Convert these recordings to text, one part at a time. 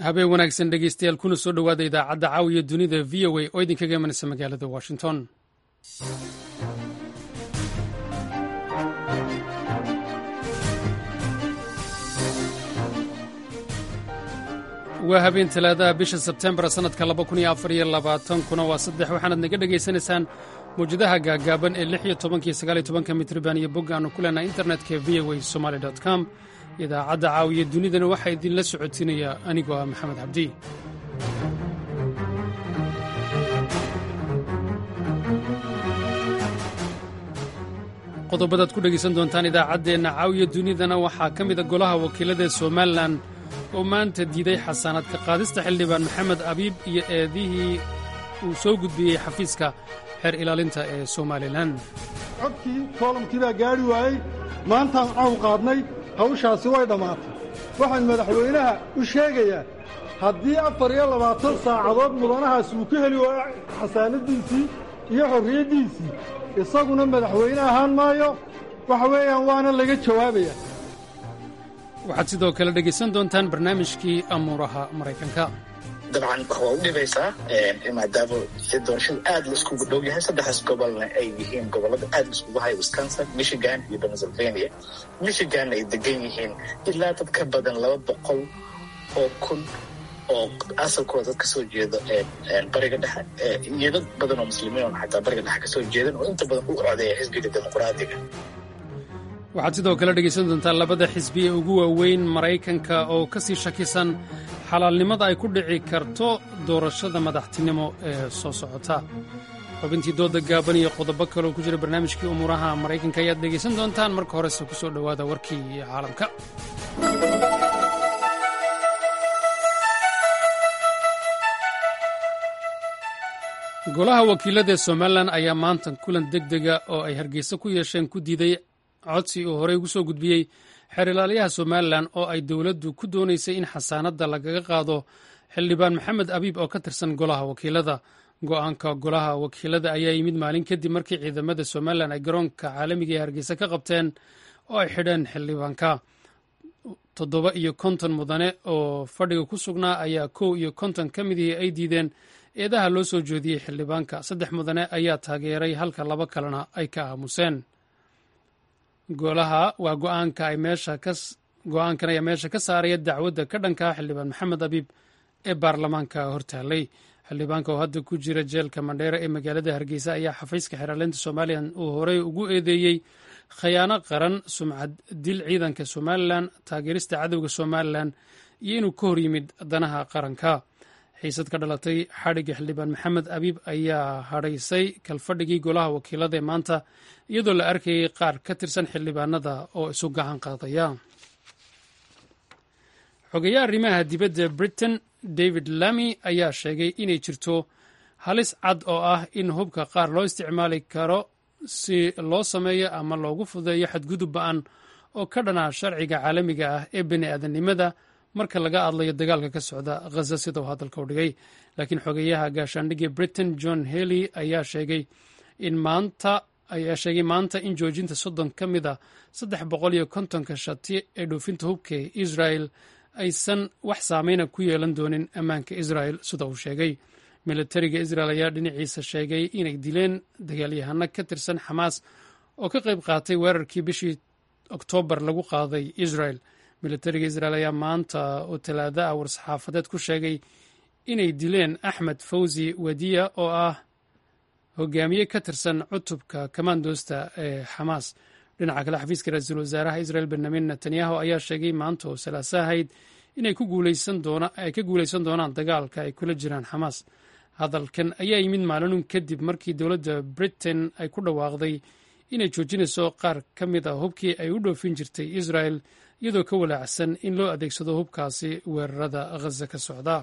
habeen wanaagsan dhegeystayaal kuna soo dhowaada idaacadda caawiya dunida v o a oo idinkaga imanaysa magaalada washington. waa habeen talaadaha bisha sebtembar sannadka 2024 kuna waa 3 waxaanad naga dhegaysanaysaan mawjadaha gaagaaban ee 16 mitriban iyo bog aanu ku leenahay internetka v o a somali com. idaacadda caawiya dunidana waxaa idinla socodsiinaya anigoo ah maxamed cabdi. qodobadaad ku dhegaysan doontaan idaacaddeenna caawiya dunidana waxaa ka mida golaha wakiilada somalilan oo maanta diiday xasaanaadka qaadista xildhibaan maxamed abiib iyo eedihii uu soo gudbiyey xafiiska xeer ilaalinta ee somalilan. codkii koolamkii baa gaadhi waayey, maantaan cawn qaadnay, hawshaasi way dhammaatay. waxaan madaxweynaha u sheegayaa haddii 24 saacadood mudanahaas uu ka heli waayo xasaanadiisii iyo xorriyaddiisii, isaguna madaxweyne ahaan maayo. waxa weeyaan waana laga jawaabayaa. waxaad sidoo kale dhegaysan doontaan barnaamijkii amuuraha maraykanka. dabcan waa u dhibaysaa maadaama doorashada aad laiskugu dhow yahay. saddexdaas gobolna ay yihiin gobollada aad laiskugu haya, wisconsin, michigan iyo pennsylvania. michiganna ay degan yihiin ilaa dad ka badan 200,000 oo asalkooda dad ka soo jeeda bariga dhexe iyo dad badan oo muslimiin oo xataa bariga dhexe ka soo jeedan oo inta badan u codeeya xisbiga dimuqraadiga. waxaad sidoo kale dhegaysan doontaan labada xisbi ee ugu waaweyn maraykanka oo ka sii shakisan xalaalnimada ay ku dhici karto doorashada madaxtinimo ee soo socota. xubintii dooda gaaban iyo qodobo kale oo ku jira barnaamijkii umuuraha maraykanka ayaad dhegaysan doontaan. marka horese ku soo dhowaada warkii caalamka. golaha wakiilada somalilan ayaa maanta kulan degdega oo ay hargeysa ku yeesheen ku diiday codsi uu horey ugu soo gudbiyey xeer ilaaliyaha somalilan oo ay dowladdu ku doonaysay in xasaanadda lagaga qaado xildhibaan maxamed abiib oo ka tirsan golaha wakiilada. go'aanka golaha wakiilada ayaa yimid maalin kadib markii ciidamada somalilan ay garoonka caalamiga ee hargeysa ka qabteen oo ay xidheen xildhibaanka. 57 mudane oo fadhiga ku sugnaa ayaa 51 ka midihii ay diideen eedaha loo soo jeediyey xildhibaanka. 3 mudane ayaa taageeray halka 2 kalena ay ka aamuseen. golaha waa go'aankan ayaa meesha ka saaraya dacwadda ka dhankaa xildhibaan maxamed abiib ee baarlamaanka hortaalay. xildhibaanka oo hadda ku jira jeelka mandheera ee magaalada hargeysa ayaa xafiiska xeeraalinta somalilan uu horey ugu eedeeyey khayaano qaran, sumcad dil ciidanka somalilan, taageerista cadowga somalilan iyo inuu ka hor yimid danaha qaranka. xiisad ka dhalatay xadhigga xildhibaan maxamed abiib ayaa hadhaysay kalfadhigii golaha wakiilada ee maanta, iyadoo la arkayay qaar ka tirsan xildhibaanada oo isu gacan qaadaya. xogeyaha arrimaha dibadda britain david lamy ayaa sheegay inay jirto halis cad oo ah in hubka qaar loo isticmaali karo si loo sameeyo ama loogu fudeeyo xadgudub ba'an oo ka dhana sharciga caalamiga ah ee bini aadamnimada marka laga hadlayo dagaalka ka socda ghaza, sida uu hadalka u dhigay. laakiin xogeyaha gaashaandhigga britain john haley ayaa sheegay maanta in joojinta 30 ka mida 350 shati ee dhoofinta hubka ee israel aysan wax saameyna ku yeelan doonin ammaanka israel, sida uu sheegay. militariga israel ayaa dhinaciisa sheegay inay dileen dagaalyahano ka tirsan xamaas oo ka qayb qaatay weerarkii bishii oktoobar lagu qaaday israel. militariga israel ayaa maanta oo talaada ah war-saxaafadeed ku sheegay inay dileen axmed fawzi wadiya oo ah hogaamiye ka tirsan cutubka kamandoosta ee xamaas. dhinaca kale xafiiska ra-iisul wasaaraha israel benyamin netanyahu ayaa sheegay maanta oo salaaso ahayd inay ka guulaysan doonaan dagaalka ay kula jiraan xamaas. hadalkan ayaa yimid maalin kadib markii dowladda britain ay ku dhawaaqday inay joojinayso qaar ka mid ah hubkii ay u dhoofin jirtay israel, iyadoo ka walaacsan in loo adeegsado hubkaasi weerarada ghaza ka socda.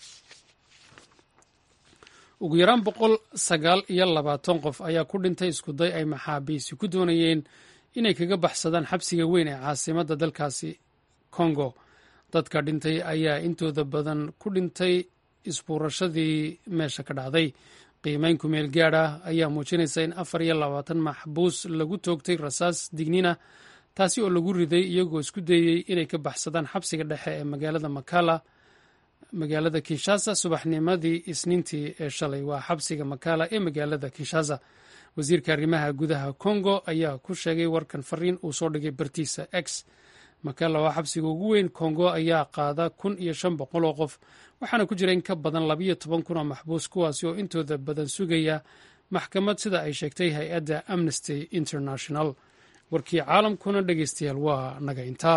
ugu yaraan 129 qof ayaa ku dhintay iskuday ay maxaabiisi ku doonayeen inay kaga baxsadaan xabsiga weyn ee caasimadda dalkaasi congo. dadka dhintay ayaa intooda badan ku dhintay isbuurashadii meesha ka dhacday. qiimeyn ku meel gaadh ah ayaa muujinaysa in 24 maxbuus lagu toogtay rasaas dignina, taasi oo lagu riday iyagoo isku dayey inay ka baxsadaan xabsiga dhexe ee magaalada makala magaalada kinshasa subaxnimadii isniintii ee shalay. waa xabsiga makala ee magaalada kinshasa. wasiirka arrimaha gudaha congo ayaa ku sheegay warkan fariin uu soo dhigay bartiisa x. makala waa xabsiga ugu weyn congo ayaa qaada 1,500 oo qof, waxaana ku jira in ka badan 12,000 oo maxbuus, kuwaasi oo intooda badan sugaya maxkamad, sida ay sheegtay hay-adda Amnesty International. warkii caalamkuna dhegeystayaal waa naga intaa.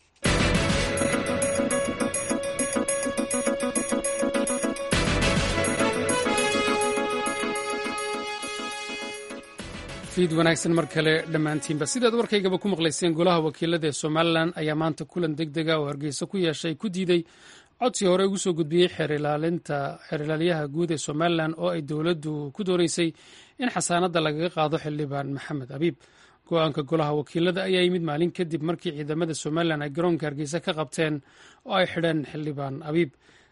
fiid wanaagsan mar kale dhammaantiinba. sidaad warkaygaba ku maqlayseen, golaha wakiilada ee somalilan ayaa maanta kulan deg dega oo hargeysa ku yeeshay ku diiday codsi hore ugu soo gudbiyey xeer ilaaliyaha guud ee somalilan oo ay dowladdu ku doonaysay in xasaanadda lagaga qaado xildhibaan maxamed abiib. go-aanka golaha wakiilada ayaa yimid maalin kadib markii ciidamada somalilan ay garoonka hargeysa ka qabteen oo ay xidheen xildhibaan abiib.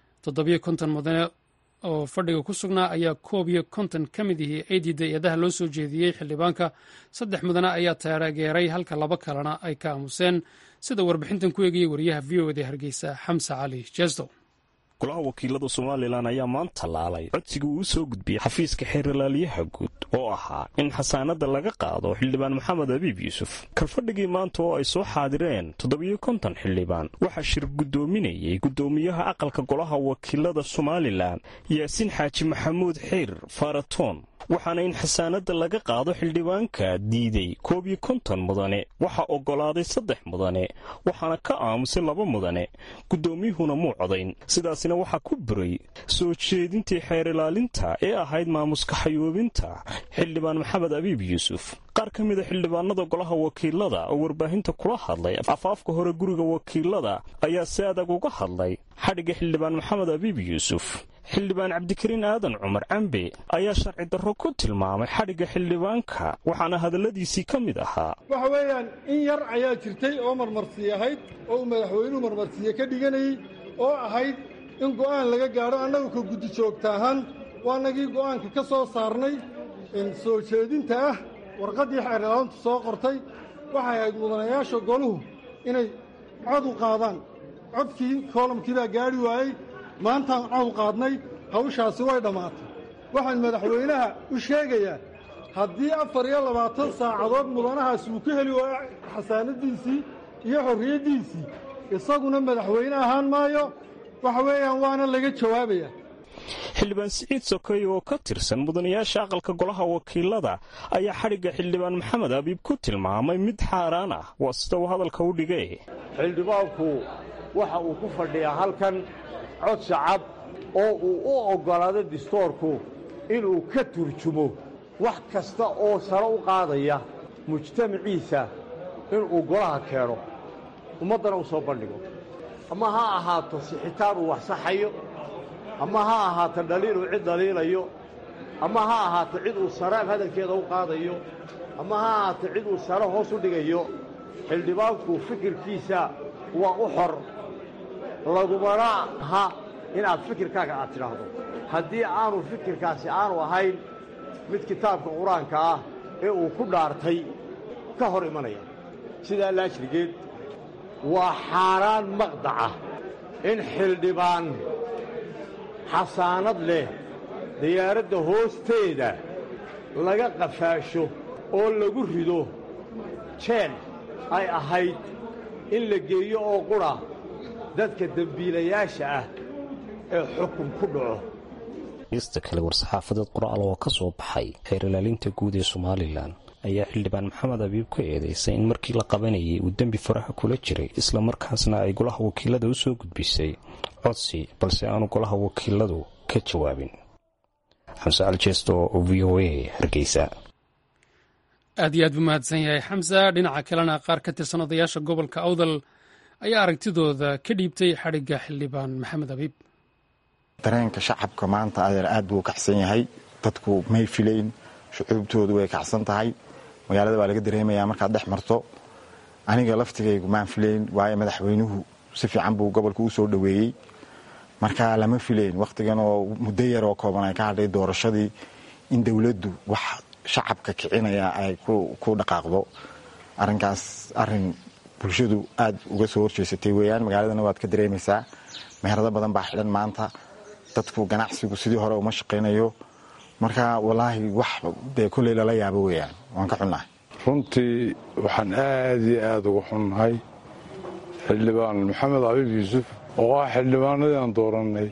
750 mudane oo fadhiga ku sugnaa ayaa 51 ka mid ihii ay diiday eedaha loo soo jeediyey xildhibaanka. 3 mudane ayaa taageeray halka 2 kalena ay ka aamuseen, sida warbixintan ku eegayay wariyaha v-o-da hargeysa xamse cali jeesto. golaha wakiilada somalilan ayaa maanta laalay codsiga uu soo gudbiyey xafiiska xeer ilaaliyaha guud oo ahaa in xasaanadda laga qaado xildhibaan maxamed abiib yuusuf. kalfadhigii maanta oo ay soo xaadireen 750 xildhibaan waxaa shir guddoominayay guddoomiyaha aqalka golaha wakiilada somalilan yaasiin xaaji maxamuud xeer faratoon, waxaana in xasaanadda laga qaado xildhibaanka diiday 51 mudane, waxaa oggolaaday 3 mudane, waxaana ka aamusay 2 mudane. guddoomiyuhuna muu codayn. sidaasina waxaa ku buray soo jeedintii xeer ilaalinta ee ahayd maamuska xayoobinta xildhibaan maxamed abiib yuusuf. qaar ka mida xildhibaanada golaha wakiilada oo warbaahinta kula hadlay afaafka hore guriga wakiilada ayaa si adag uga hadlay xadhigga xildhibaan maxamed abiib yuusuf. xildhibaan cabdikariin aadan cumar cambe ayaa sharci darro ku tilmaamay xadhigga xildhibaanka, waxaana hadalladiisii ka mid ahaa: waxa weeyaan in yar ayaa jirtay oo marmarsiye ahayd oo uu madaxweynuhu marmarsiye ka dhiganayey oo ahayd in go'aan laga gaadho. annagu ka guddi joogta ahaan waanagii go'aanka ka soo saarnay soo jeedinta ah warqaddii xeer ilaalintu soo qortay. waxay ahayd mudanayaasha goluhu inay cod u qaadaan. codkii koolamkii baa gaadhi waayey. maantaan cod qaadnay, hawshaasi way dhammaatay. waxaan madaxweynaha u sheegayaa haddii 24 saacadood mudanahaasi uu ka heli waayo xasaanadiisii iyo xorriyaddiisii, isaguna madaxweyne ahaan maayo. waxa weeyaan waana laga jawaabayaa. xildhibaan siciid sokey oo ka tirsan mudanayaasha aqalka golaha wakiilada ayaa xadhigga xildhibaan maxamed abiib ku tilmaamay mid xaaraan ah. waa sida uu hadalka u dhigay. xildhibaanku waxa uu ku fadhiyaa halkan cod shacab oo uu u oggolaado distoorku inuu ka turjumo wax kasta oo sare u qaadaya mujtamaciisa inuu golaha keeno, ummaddana u soo bandhigo. ama ha ahaato sixitaan uu wax saxayo, ama ha ahaato dhaliil uu cid dhaliilayo, ama ha ahaato cid uu sare hadalkeeda u qaadayo, ama ha ahaato cid uu sare hoos u dhigayo. xildhibaanku fikirkiisa waa u xor. lagumana aha inaad fikirkaaga aad tidhaahdo haddii aanu fikirkaasi aanu ahayn mid kitaabka qur-aanka ah ee uu ku dhaartay ka hor imanaya. sidaa laajrigeed waa xaaraan maqdaca in xildhibaan xasaanad leh diyaaradda hoosteeda laga qafaasho oo lagu rido jeel ay ahayd in la geeyo oo qudha dadka dembiilayaasha ah ee xukun ku dhaco. ista kale war-saxaafadeed qoraal oo ka soo baxay xeer ilaalinta guud ee somalilan ayaa xildhibaan maxamed abiib ku eedaysay in markii la qabanayay uu dembi faraha kula jiray, isla markaasna ay golaha wakiilada u soo gudbisay codsi, balse aanu golaha wakiiladu ka jawaabin. xamse aljeesto oo v-o-a hargeysa. aad iyo aad buu mahadsan yahay xamse. dhinaca kalena qaar ka tirsan odayaasha gobolka awdal ayaa aragtidooda ka dhiibtay xadhigga xildhibaan maxamed abiib. dareenka shacabka maanta aad buu kacsan yahay. dadku may filayn, shucuubtoodu way kacsan tahay. magaalada baa laga dareemayaa markaad dhex marto. aniga laftigaygu maan filayn, waayo madaxweynuhu si fiican buu gobolka u soo dhoweeyey. marka lama filayn wakhtigan oo muddo yar oo kooban ay ka hadhay doorashadii in dowladdu wax shacabka kicinaya ay ku dhaqaaqdo. arrinkaas arrin bulshadu aad uga soo horjeesatay weeyaan. magaaladana waad ka dareemaysaa meherado badan baa xidhan maanta, dadku ganacsigu sidii hore uma shaqaynayo. marka walaahi wax dee kulley lala yaabo weeyaan, waan ka xunnahay. runtii waxaan aad iyo aad uga xunnahay xildhibaan maxamed abiib yuusuf oo ah xildhibaanadii aan doorannay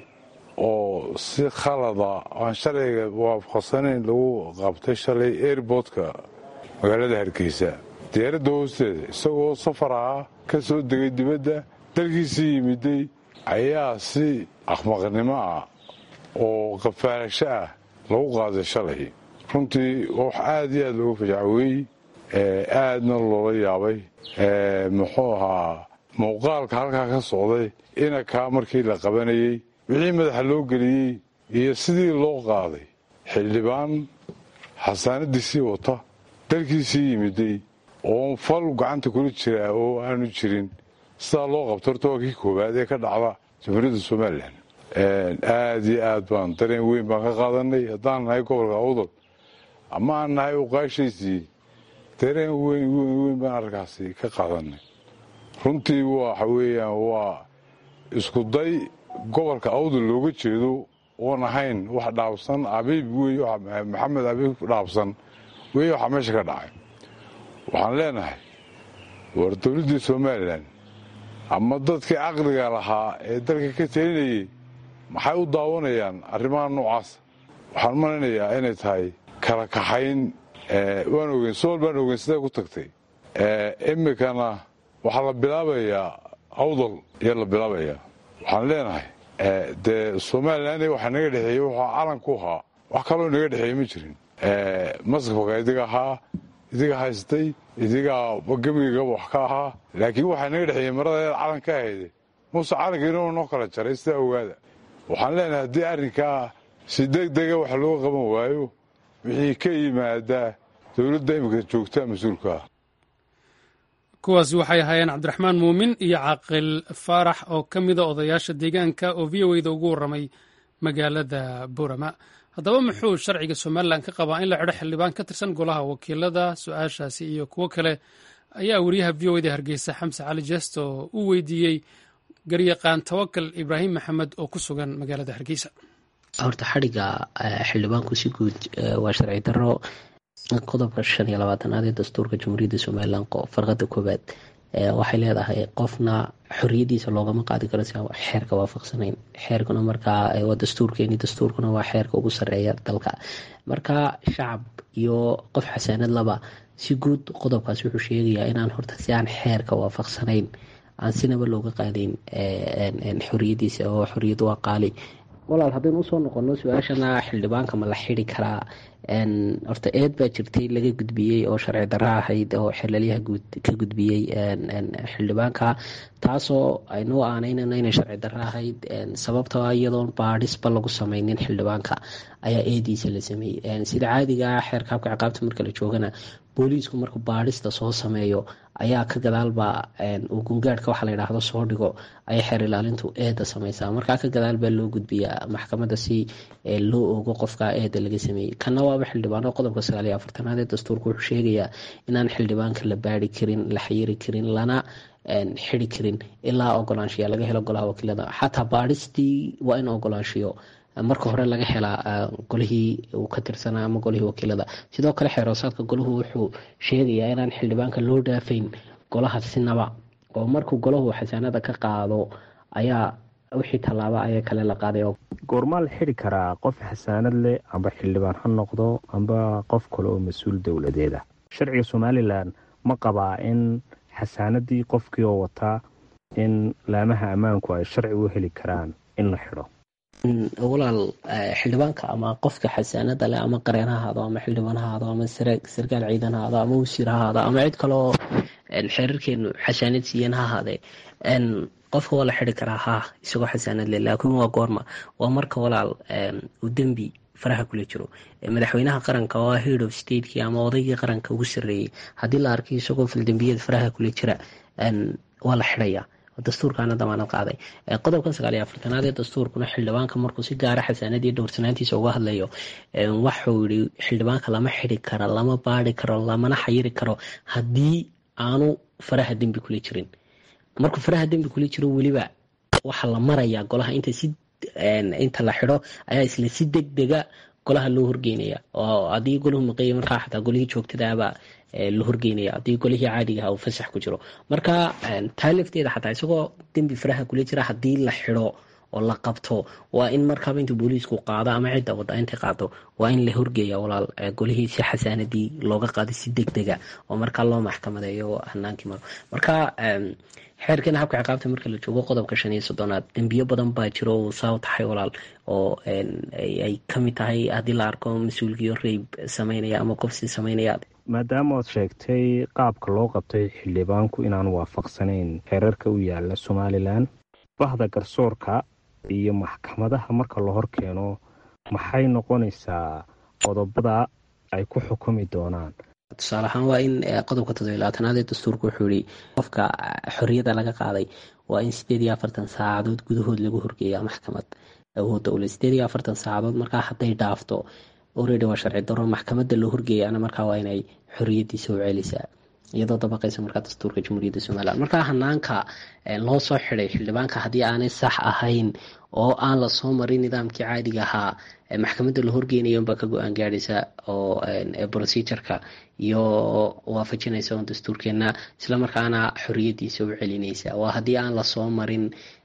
oo si khalada aan sharciga waafaqsanayn lagu qabtay shalay airboodka magaalada hargeysa diyaaradda hoosteeda, isagoo safar ahaa ka soo degay dibadda dalkiisii yimiday ayaa si aqmaqnimo ah oo qafaalasho ah lagu qaaday shalay. runtii wax aad iyo aad looga fajacweeyey, aadna loola yaabay. muxuu ahaa muuqaalka halkaa ka socday inakaa markii la qabanayey wixii madaxa loo geliyey iyo sidii loo qaaday xildhibaan xasaanadiisii wata dalkiisii yimiday oo fal gacanta kula jiraa oo aanu jirin sidaa loo qabto. horta waa kii koowaad ee ka dhacda jamhuuriyadda somalilan. aad iyo aad baan dareen weyn baan ka qaadanay haddaan nahay gobolka awdal ama aan nahay uqaashaysii, dareen weyn baan arkaasi ka qaadanay. runtii waxa weeyaan waa isku day gobolka awdal looga jeedo oon ahayn wax dhaabsan abiib wey, maxamed abiib dhaabsan wey waxaa meesha ka dhacay. waxaan leenahay war dowladdii somalilan ama dadkii caqliga lahaa ee dalka ka talinayay maxay u daawanayaan arrimaha noocaas? waxaan malinayaa inay tahay kala kaxayn. waan ogeyn sool baan ogeyn siday ku tagtay. imikana waxaa la bilaabayaa awdal iyo la bilaabayaa. waxaan leenahay dee somalilan waxa naga dhexeeyey waxaa calan ku ahaa, wax kaloo naga dhexeeyey ma jirin. masrafka idiga haystay, idigaa gebigaba wax ka ahaa, laakiin waxaa naga dhexeeyey maradeeda calan ka ahayde muse calankiina noo kala jaray sidaa ogaada. waxaan leenahay haddii arrinkaa si degdega wax looga qaban waayo wixii ka yimaadaa dowladda imika joogtaa mas-uulkaa. kuwaasi waxay ahaayeen cabdiraxmaan muumin iyo caaqil faarax oo ka mida odayaasha deegaanka oo v o da ugu warramay magaalada boorama. haddaba muxuu sharciga somalilan ka qabaa in la xidho xildhibaan ka tirsan golaha wakiilada? su-aashaasi iyo kuwo kale ayaa wariyaha v o da hargeysa xamse cali jeesto u weydiiyey garyaqaan tawakal ibraahim maxamed oo ku sugan magaalada hargeysa. horta xadhigga xildhibaanku si guud waa sharci daro. qodobka 25aad ee dastuurka jamhuuriyadda somalilan farqada koowaad waxay leedahay qofna xoriyadiisa loogama qaadi karo si aan xeerka waafaqsanayn. xeerkuna markaa waa dastuurkeeni, dastuurkuna waa xeerka ugu sareeya dalka. marka shacab iyo qof xasaanad laba si guud qodobkaas wuxuu sheegayaa inaan horta si aan xeerka waafaqsanayn aan sinaba looga qaadayn xoriyadiisa, oo xoriyadu waa qaali. walaal haddaynu usoo noqono su-aashana xildhibaanka ma la xidi karaa? horta eed baa jirtay laga gudbiyey oo sharci darro ahayd oo xeelaliyaha ka gudbiyey xildhibaanka, taasoo aynu aanaynana inay sharci darro ahayd. sababtoo iyadoon baadhisba lagu sameynin xildhibaanka ayaa eediisa la sameeyey. sida caadiga xeerka habka ciqaabta marka la joogana booliisku markuu baadhista soo sameeyo ayaa ka gadaalba uu gungaadhka waxa la yidhaahdo soo dhigo ayay xeer ilaalintu eeda sameysaa. markaa ka gadaal baa loo gudbiyaa maxkamadda si loo ogo qofka eeda laga sameeyey. kana waaba xildhibaano qodobka 49aad ee dastuurka wuxuu sheegayaa inaan xildhibaanka la baari karin, la xayiri karin, lana xidi karin ilaa ogolaanshiya laga helo golaha wakiilada. xataa baadhistii waa in ogolaanshiyo marka hore laga helaa golihii uu ka tirsanaa ama golihii wakiilada. sidoo kale xeeroosaadka golahu wuxuu sheegayaa inaan xildhibaanka loo dhaafayn golaha sinaba, oo markuu golahu xasaanada ka qaado ayaa wixii tallaaba ayaa kale la qaaday. goormaa la xidhi karaa qof xasaanad leh amba xildhibaan ha noqdo amba qof kale oo mas-uul dowladeed ah? sharciga somalilan ma qabaa in xasaanadii qofkii oo wataa in laamaha ammaanku ay sharci u heli karaan in la xidho? walaal xildhibaanka ama qofka xasaanada leh ama qareen ha ahaado ama xildhibaan ha ahaado ama sarkaal ciidan ha ahaado ama wasiir ha ahaado ama cid kale oo xeerarkeenu xasaanad siiyeen ha ahaadee qofka waa la xidi karaa ha isagoo xasaanad leh. laakiin waa goorma? waa marka walaal uu dembi faraha kula jiro. madaxweynaha qaranka oo head of stateki ama odaygii qaranka ugu sarreeyey haddii la arkay isagoo faldembiyada faraha kula jira waa la xidhaya. dastuurkaana damaanad qaaday. qodobkan 49aad ee dastuurkuna xildhibaanka markuu si gaara xasaanadii dhowrsanaantiisa uga hadlayo waxuu yidhi xildhibaanka lama xidi karo, lama baari karo, lamana xayiri karo haddii aanu faraha dembi kula jirin. markuu faraha dembi kula jiro weliba waxaa la marayaa golaha inta la xidho ayaa isla si degdega golaha loo horgeynaya oo haddii golahu maqeeya markaa xataa golihii joogtadaaba la horgeynaya haddii golihii caadigaha uu fasax ku jiro. marka taa lafteeda xataa isagoo dembi faraha kula jira haddii la xidho oo la qabto waa in markaaba intuu booliisku qaado ama cidda wadda intay qaado waa in la horgeeya walaal golihii si xasaanadii looga qaado si degdega oo markaa loo maxkamadeeyo hanaankii maro. marka xeerkeena habka ciqaabta marka la joogo qodobka 35 dembiyo badan baa jiro oo saa tahay walaal oo ay kamid tahay haddii la arko mas-uulkiyo reyb sameynaya ama kufsi sameynaya. maadaama aad sheegtay qaabka loo qabtay xildhibaanku inaan waafaqsanayn xeerarka u yaala Somaliland, bahda garsoorka iyo maxkamadaha marka la hor keeno maxay noqonaysaa qodobada ay ku xukumi doonaan? tusaale ahaan waa in qodobka 17aad ee dastuurku wuxuu yiri qofka xorriyadda laga qaaday waa in 48 saacadood gudahood lagu horgeeyaa maxkamad awoodda u leh 48 saacadood. markaa hadday dhaafto already waa sharci darro maxkamadda loo horgeeyana markaa waa inay xorriyadiisa u celisaa iyadoo dabaqaysa markaa dastuurka Jamhuuriyadda Soomaaliya. markaa hanaanka loo soo xidhay xildhibaanka haddii aanay sax ahayn oo aan la soo marin nidaamkii caadiga ahaa maxkamadda la horgeynayo baa ka go-aan gaadhaysa oo procedureka iyo waafajinaysa oo dastuurkeena isla markaana xorriyadiisa u celinaysa. waa haddii aan la soo marin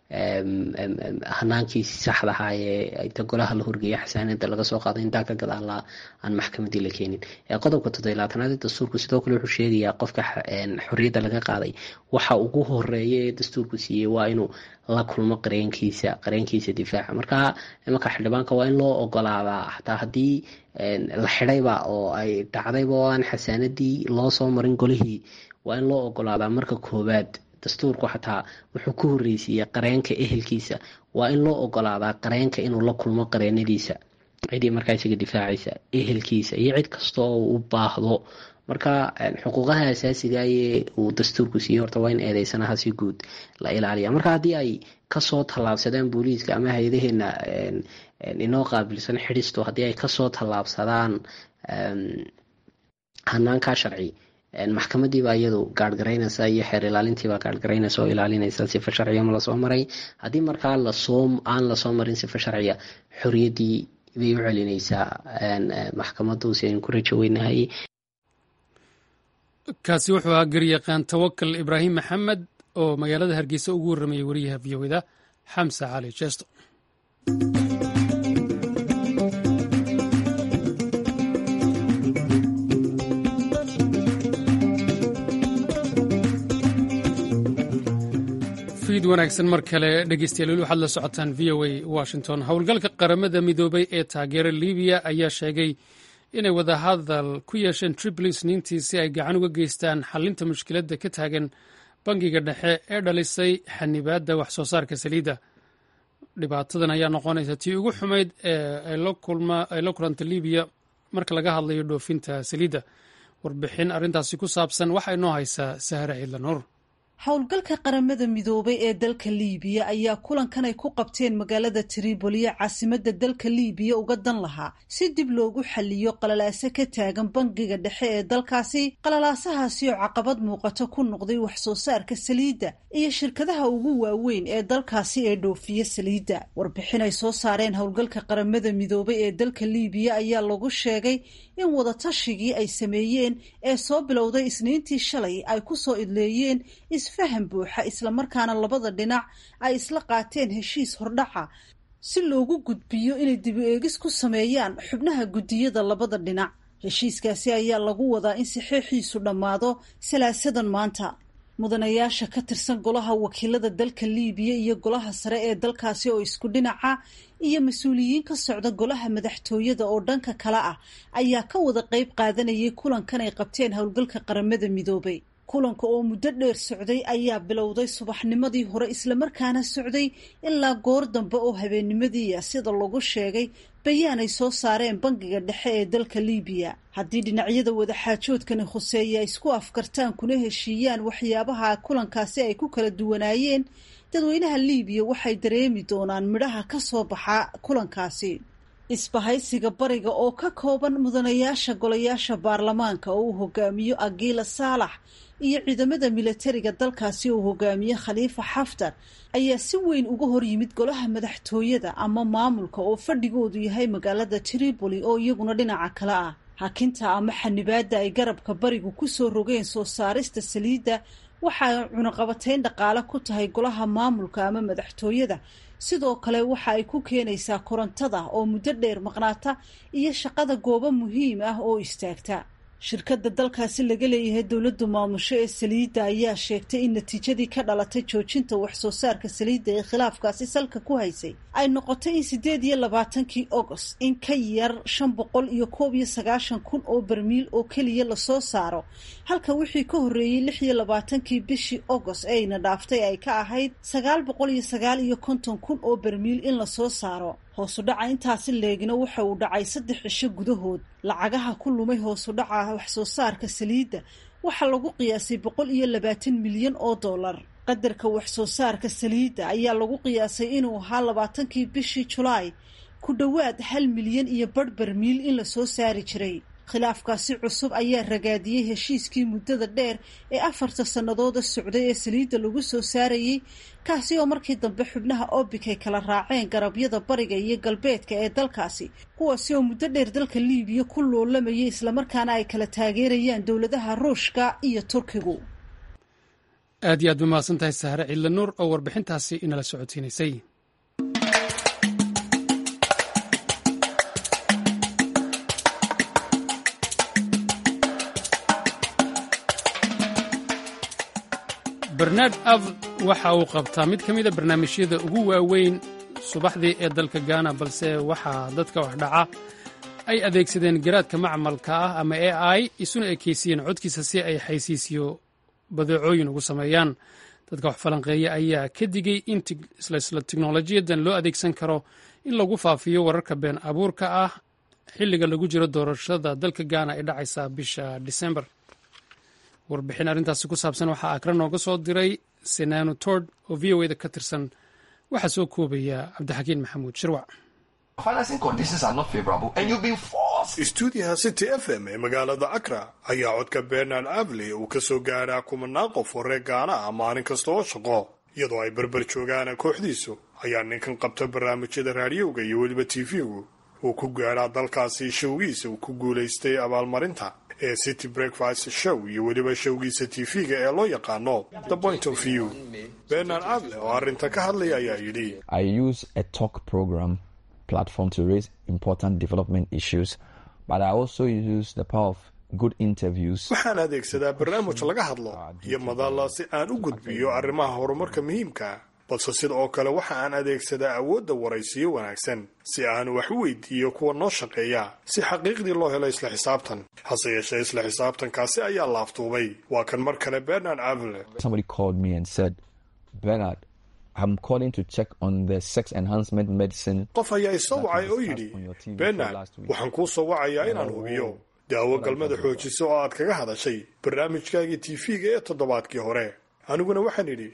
hanaankiisi saxda ahaa ee inta golaha la horgeeya xasaanada laga soo qaado intaa ka gadaal aan maxkamadii la keenin. qodobka 17aad ee dastuurku sidoo kale wuxuu sheegayaa qofka xorriyadda laga qaaday waxa ugu horeeya ee dastuurku siiyey waa inuu la kulmo qareenkiisa difaaca. markaa imanka xildhibaanka waa in loo ogolaadaa xataa haddii la xidhayba oo ay dhacdayba oo aan xasaanadii loo soo marin golihii waa in loo ogolaadaa marka koowaad. dastuurku xataa wuxuu ku horreysiiyey qareenka ehelkiisa waa in loo ogolaadaa qareenka inuu la kulmo qareenadiisa cidii markaa isaga difaacaysa ehelkiisa iyo cid kasta oo u baahdo. marka xuquuqaha asaasiga ee uu dastuurku siiyey horta waa in eedeysanaha si guud la ilaaliya. marka haddii ay kasoo tallaabsadaan booliiska ama hay-adaheena inoo qaabilsan xidhisto haddii ay kasoo tallaabsadaan hanaankaa sharci maxkamadiiba iyadu gaargaraynaysa iyo xeer ilaalintiiba gaargaraynaysa oo ilaalinaysa sifa sharciya ma lasoo maray. haddii markaa aan lasoo marin sifa sharciya xorriyaddii bay u celinaysaa maxkamadu si aynu ku rajo weynahay. kaasi wuxuu ahaa garyaqaan Tawakal Ibraahim Maxamed oo magaalada Hargeysa ugu warramayay wariyaha VOda Xamsa Cali Jeesto. wanaagsan mar kale dhegeystayaal waxaad la socotaan VOA Washington. howlgalka qaramada midoobay ee taageera Liibiya ayaa sheegay inay wadahadal ku yeesheen Tripoli Isniintii si ay gacan uga geystaan xalinta mushkiladda ka taagan bangiga dhexe ee dhalisay xanibaadda wax soo saarka saliidda. dhibaatadan ayaa noqonaysa tii ugu xumayd ee ay la kulanta Liibiya marka laga hadlayo dhoofinta saliidda. warbixin arrintaasi ku saabsan waxaa inoo haysaa Sahra Ciidla Nuur. howlgalka qaramada midoobay ee dalka Liibiya ayaa kulankan ay ku qabteen magaalada Tripoli caasimadda dalka Liibiya uga dan lahaa si dib loogu xalliyo qalalaase ka taagan bangiga dhexe ee dalkaasi. qalalaasahaasi oo caqabad muuqato ku noqday wax soo saarka saliidda iyo shirkadaha ugu waaweyn ee dalkaasi ee dhoofiya saliidda. warbixin ay soo saareen howlgalka qaramada midoobay ee dalka Liibiya ayaa lagu sheegay in wadatashigii ay sameeyeen ee soo bilowday Isniintii shalay ay ku soo idleeyeen isfaham buuxa islamarkaana labada dhinac ay isla qaateen heshiis hordhaca si loogu gudbiyo inay dib u eegis ku sameeyaan xubnaha guddiyada labada dhinac. heshiiskaasi ayaa lagu wadaa in saxiixiisu dhammaado salaasadan maanta. mudanayaasha ka tirsan golaha wakiilada dalka Liibiya iyo golaha sare ee dalkaasi oo isku dhinaca iyo mas-uuliyiin ka socda golaha madaxtooyada oo dhanka kale ah ayaa ka wada qayb qaadanayay kulankan ay qabteen howlgalka qaramada midoobay. kulanka oo muddo dheer socday ayaa bilowday subaxnimadii hore islamarkaana socday ilaa goor dambe oo habeennimadii sida lagu sheegay bayaan ay soo saareen bangiga dhexe ee dalka Liibiya. haddii dhinacyada wadaxaajoodkani khuseeya isku afkartaan kuna heshiiyaan waxyaabaha kulankaasi ay ku kala duwanaayeen, dadweynaha Liibiya waxay dareemi doonaan midhaha ka soo baxa kulankaasi. isbahaysiga bariga oo ka kooban mudanayaasha golayaasha baarlamaanka oo uu hogaamiyo Agiila Saalax iyo ciidamada militariga dalkaasi uu hogaamiyo Khalifa Xaftar ayaa si weyn uga hor yimid golaha madaxtooyada ama maamulka oo fadhigoodu yahay magaalada Tripoli oo iyaguna dhinaca kale ah. hakinta ama xanibaada ay garabka barigu ku soo rogeen soo saarista saliidda waxay cunaqabateyn dhaqaale ku tahay golaha maamulka ama madaxtooyada. sidoo kale waxa ay ku keenaysaa korontada oo muddo dheer maqnaata iyo shaqada goobo muhiim ah oo istaagta. shirkadda dalkaasi laga leeyahay dowladda maamusho ee saliidda ayaa sheegtay in natiijadii ka dhalatay joojinta wax soo saarka saliidda ee khilaafkaasi salka ku haysay ay noqotay in 28 August in ka yar 591,000 oo barmiil oo keliya lasoo saaro, halka wixii ka horreeyey 26 bishii August ayna dhaaftay ay ka ahayd 959,000 oo barmiil in lasoo saaro. hoos u dhaca intaasi leegina waxa uu dhacay 3 cisho gudahood. lacagaha ku lumay hoos u dhaca wax soo saarka saliidda waxa lagu qiyaasay 120 milyan oo dollar. qadarka wax soo saarka saliidda ayaa lagu qiyaasay inuu ahaa 20 bishii July ku dhawaad 1 milyan iyo badh barmiil in la soo saari jiray. khilaafkaasi cusub ayaa ragaadiyey heshiiskii muddada dheer ee 4 sannadood socday ee saliidda lagu soo saarayay, kaasi oo markii dambe xubnaha OPEC ay kala raaceen garabyada bariga iyo galbeedka ee dalkaasi, kuwaasi oo muddo dheer dalka Liibiya ku loolamayay isla markaana ay kala taageerayaan dowladaha Ruushka iyo Turkigu. aad iyo aad u mahadsantahay Sahre Ciidle Nuur oo warbixintaasi inala socodsiinaysay. Bernard Avle waxa uu qabtaa mid ka mid a barnaamijyada ugu waaweyn subaxdii ee dalka Ghana, balse waxaa dadka wax dhaca ay adeegsadeen garaadka macmalka ah ama AI isuna ekeysiyeen codkiisa si ay xaysiisiyo badeecooyin ugu sameeyaan. dadka wax falanqeeya ayaa ka digay in isla tiknoolajiyadan loo adeegsan karo in lagu faafiyo wararka been abuurka ah xilliga lagu jiro doorashada dalka Ghana ee dhacaysa bisha December. warbixin arrintaasi ku saabsan waxaa Accra nooga soo diray Senano Tord oo VOA ka tirsan. waxaa soo koobaya Cabdixakiin Maxamuud Shirwac. Financing conditions are not favorable and you've been forced. Stuudiyaha City FM ee magaalada Accra ayaa codka Bernard Avle uu ka soo gaaraa kumanaan qof oo reer Ghana ah maalin kasta oo shaqo, iyadoo ay barbar joogaan kooxdiisu ayaa ninkan qabta barnaamijyada raadiyowga iyo weliba TV-gu uu ku gaaraa dalkaasi showgiisa uu ku guulaystay abaalmarinta ee City Breakfast Show iyo weliba showgiisa TV-ga ee loo yaqaano The Point of View. Bernard Avle oo arrinta ka hadlaya ayaa yidhi, I use a talk program platform to raise important development issues, but I also use the power of good interviews. waxaan adeegsadaa barnaamij laga hadlo iyo madalla si aan u gudbiyo arrimaha horumarka muhiimka, balse sidoo kale waxa aan adeegsadaa awoodda waraysiyo wanaagsan si aan wax u weydiiyo kuwa noo shaqeeya si xaqiiqdii loo helo isla xisaabtan. hase yeeshee isla xisaabtankaasi ayaa laaftuubay. waa kan mar kale Bernard Avle. Somebody called me and said, Bernard, I'm calling to check on the sex enhancement medicine. qof ayaa isoo wacay oo yidhi, Bernard, waxaan kuu soo wacayaa inaan hubiyo daawo galmada xoojiso oo aad kaga hadashay barnaamijkaagii TV-ga ee toddobaadkii hore. aniguna waxaan idhi,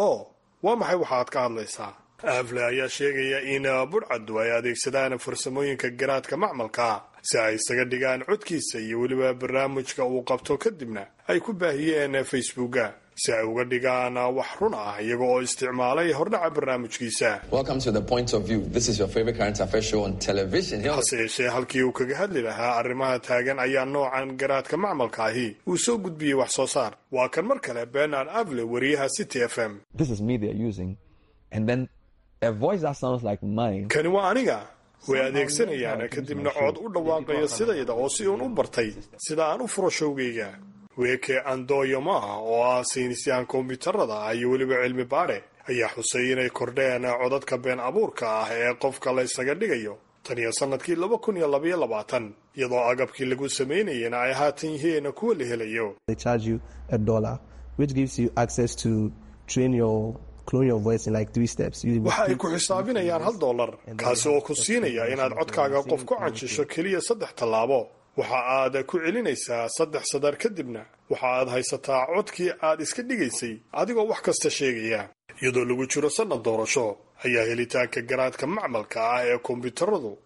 waa maxay waxaad ka hadlaysaa? Avle ayaa sheegaya in budhcaddu ay adeegsadaan farsamooyinka garaadka macmalka si ay isaga dhigaan codkiisa iyo weliba barnaamijka uu qabto, kadibna ay ku baahiyeen Facebooka si ay uga dhigaan wax run ah iyaga oo isticmaalay hordhaca barnaamijkiisa. Welcome to The Point of View. This is your favorite current affairs show on television. hase yeeshee halkii uu kaga hadli lahaa arrimaha taagan ayaa noocan garaadka macmalka ahi uu soo gudbiyey wax soo saar. waa kan mar kale Bernard Avle, wariyaha City FM. This is me they're using, and then a voice that sounds like mine. kani waa aniga. way adeegsanayaan kadibna cod u dhawaaqaya sidayda oo si uun u bartay sida aan u furo showgayga. weeke Andoyoma oo ah saynisyahan kombiyuutarada iyo weliba cilmi baare ayaa xusay inay kordheen codadka been abuurka ah ee qofka la isaga dhigayo tan iyo sanadkii 2022, iyadoo agabkii lagu samaynayena ay haatan yihiin kuwa la helayo. They charge you $1, which gives you access to train clone your voice in like 3 steps. waxa ay ku xisaabinayaan $1 kaasi oo ku siinaya inaad codkaaga qof ku canjisho keliya 3 tallaabo. waxa aad ku celinaysaa 3 sadar, kadibna waxa aad haysataa codkii aad iska dhigaysay adigoo wax kasta sheegaya. iyadoo lagu jiro sanad doorasho ayaa helitaanka garaadka macmalka ah ee kombiyuutaradu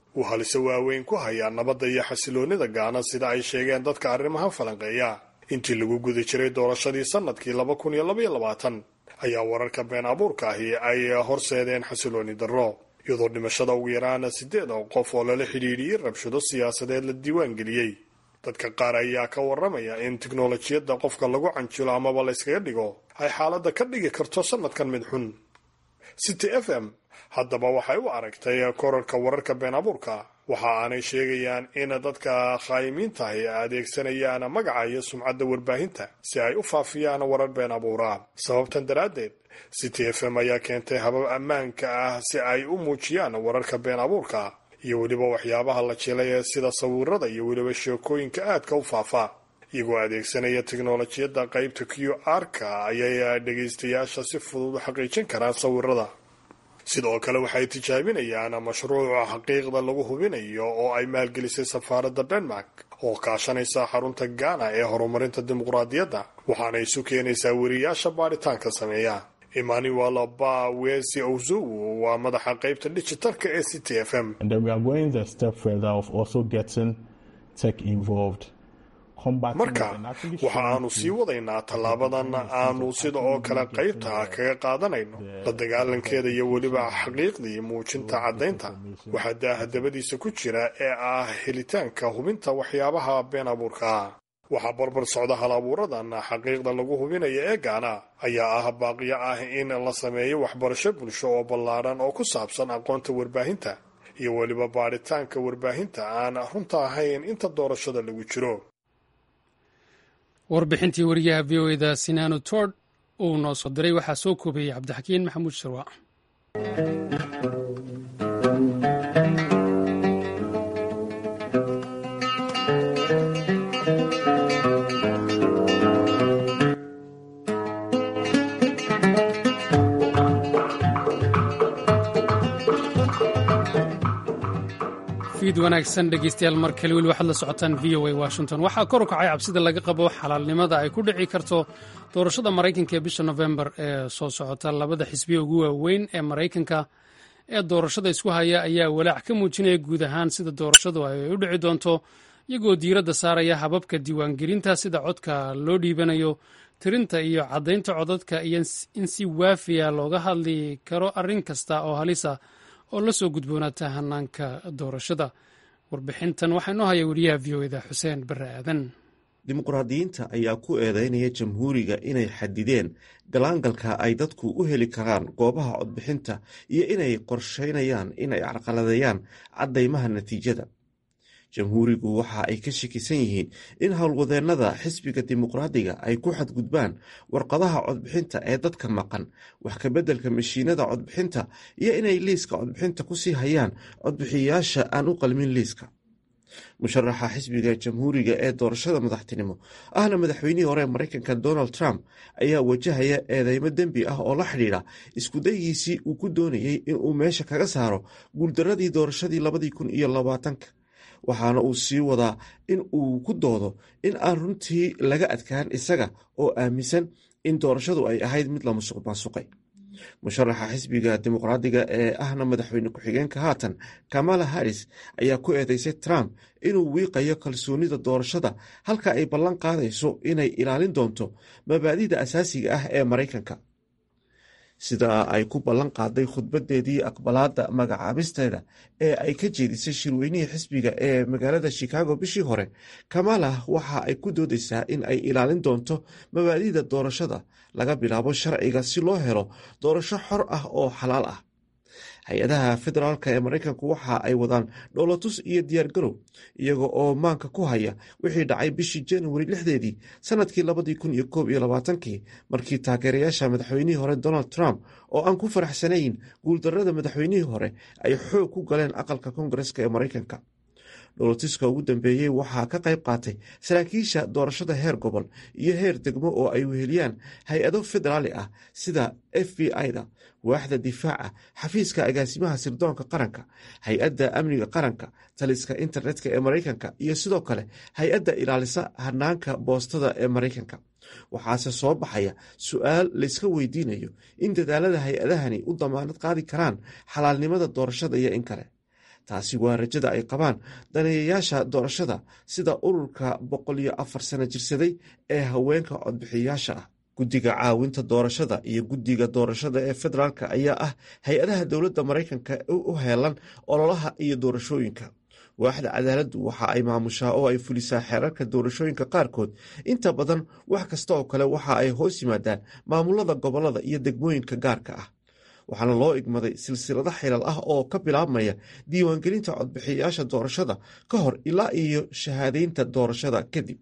uu halise waaweyn ku hayaa nabadda iyo xasiloonnida gaana sida ay sheegeen dadka arrimahan falanqeeya. intii lagu guda jiray doorashadii sannadkii 2022 ayaa wararka been abuurka ahi ay horseedeen xasiloonni darro, iyadoo dhimashada ugu yaraan 8 qof oo lala xidhiidhiyey rabshado siyaasadeed la diiwaan geliyey. dadka qaar ayaa ka warramaya in tiknolojiyadda qofka lagu canjilo amaba la yskaga dhigo ay xaaladda ka dhigi karto sannadkan mid xun. City FM haddaba waxay u aragtay korarka wararka been abuurka. waxa aanay sheegayaan in dadka khaayimiintahi adeegsanayaan magaca iyo sumcadda warbaahinta si ay u faafiyaan warar been abuura. sababtan daraaddeed City FM ayaa keentay habab ammaanka ah si ay u muujiyaan wararka been abuurka iyo weliba waxyaabaha la jilay sida sawirada iyo weliba sheekooyinka aadka u faafa. iyagoo adeegsanaya tiknolojiyadda qaybta QR-ka ayay dhegaystayaasha si fudud u xaqiijin karaan sawirada. sidoo kale waxay tijaabinayaan mashruuca xaqiiqda lagu hubinayo oo ay maalgelisay safaaradda Denmark oo kaashanaysa xarunta Ghana ee horumarinta dimuqraadiyadda, waxaana isu keenaysaa weriyaasha baaritaanka sameeya. Emmanuel Bawesi Ozuwu waa madaxa qaybta digitalka ee City FM. And then we are going the step further of also getting tech involved. marka waxa aanu sii wadaynaa tallaabadan aanu sida oo kale qaybta kaga qaadanayno la dagaalankeeda iyo weliba xaqiiqdii muujinta caddaynta waxaa daahadabadiisa ku jira ee ah helitaanka hubinta waxyaabaha been abuurka. waxaa barbar socda hal abuuradan xaqiiqda lagu hubinayo ee Ghana ayaa ah baaqiyo ah in la sameeyo waxbarasho bulsho oo ballaaran oo ku saabsan aqoonta warbaahinta iyo weliba baaritaanka warbaahinta aan runta ahayn inta doorashada lagu jiro. warbixintii wariyaha VOA-da Sinano Tord uu noo soo diray waxaa soo koobayay Cabdixakiin Maxamuud Sharwaac. wanaagsan dhegeystayaal mar kale weli waxaad la socotaan VOA Washington. waxaa kor u kacay cabsida laga qabo xalaalnimada ay ku dhici karto doorashada Maraykanka ee bisha November ee soo socota. labada xisbiya ugu waaweyn ee Maraykanka ee doorashada isku haya ayaa walaac ka muujinaya guud ahaan sida doorashadu ay u dhici doonto, iyagoo diiradda saaraya hababka diiwaangelinta sida codka loo dhiibanayo, tirinta iyo caddaynta codadka, iyo in si waafiya looga hadli karo arrin kasta oo halisa oo la soo gudboonaata hanaanka doorashada. warbixintan waxaa inoo haya wariyaha VOA-da Xuseen Barre Aadan. dimuqraadiyiinta ayaa ku eedeynaya jamhuuriga inay xadideen galaangalka ay dadku u heli karaan goobaha codbixinta iyo inay qorsheynayaan inay carqaladeeyaan caddaymaha natiijada. jamhuurigu waxa ay ka shakisan yihiin in howlwadeennada xisbiga dimuqraadiga ay ku xadgudbaan warqadaha codbixinta ee dadka maqan, wax ka beddelka mashiinada codbixinta iyo inay liiska codbixinta ku sii hayaan codbixiyayaasha aan u qalmin liiska. musharaxa xisbiga jamhuuriga ee doorashada madaxtinimo ahna madaxweynihii hore Maraykanka Donald Trump ayaa wajahaya eedeymo dembi ah oo la xidhiidha iskudayiisii uu ku doonayey inuu meesha kaga saaro guuldaradii doorashadii 2020 waxaana uu sii wadaa in uu ku doodo in aan runtii laga adkaan isaga oo aaminsan in doorashadu ay ahayd mid la musuq maasuqay. musharaxa xisbiga dimuqraadiga ee ahna madaxweyne ku-xigeenka haatan Kamala Harris ayaa ku eedeysay Trump inuu wiiqayo kalsoonida doorashada halka ay ballan qaadayso inay ilaalin doonto mabaadi'da asaasiga ah ee Maraykanka. sida ay ku ballan qaaday khudbadeedii aqbalaadda magacaabisteeda ee ay ka jeedisay shirweynihii xisbiga ee magaalada Chicago bishii hore, Kamala waxa ay ku doodaysaa in ay ilaalin doonto mabaadi'da doorashada laga bilaabo sharciga si loo helo doorasho xor ah oo xalaal ah. hay-adaha federaalka ee Maraykanku waxa ay wadaan dhoolatus iyo diyaargarow iyaga oo maanka ku haya wixii dhacay bishii January 6 sanadkii 2021 markii taageerayaasha madaxweynihii hore Donald Trump oo aan ku faraxsanayn guuldarrada madaxweynihii hore ay xoog ku galeen aqalka Koongareeska ee Maraykanka. dhoolatuska ugu dambeeyey waxaa ka qayb qaatay saraakiisha doorashada heer gobol iyo heer degmo oo ay weheliyaan hay-ado federaali ah sida FBI-da, waaxda difaaca, xafiiska agaasimaha sirdoonka qaranka, hay-adda amniga qaranka, taliska internetka ee Maraykanka iyo sidoo kale hay-adda ilaalisa hanaanka boostada ee Maraykanka. waxaase soo baxaya su-aal layska weydiinayo in dadaalada hay-adahani u damaanad qaadi karaan xalaalnimada doorashada iyo in kale. taasi waa rajada ay qabaan daneeyayaasha doorashada sida ururka 104 sano jirsaday ee haweenka codbixiyayaasha ah. guddiga caawinta doorashada iyo guddiga doorashada ee federaalk ayaa ah hay-adaha dowladda maraykanka u heelan ololaha iyo doorashooyinka. waaxda cadaaladdu waxa ay maamushaa oo ay fulisaa xeerarka doorashooyinka qaarkood. inta badan wax kasta oo kale waxa ay hoos yimaadaan maamulada gobolada iyo degmooyinka gaarka ah. waxaana loo igmaday silsilado xilal ah oo ka bilaabmaya diiwaangelinta codbixiyayaasha doorashada ka hor ilaa iyo shahaadaynta doorashada kadib.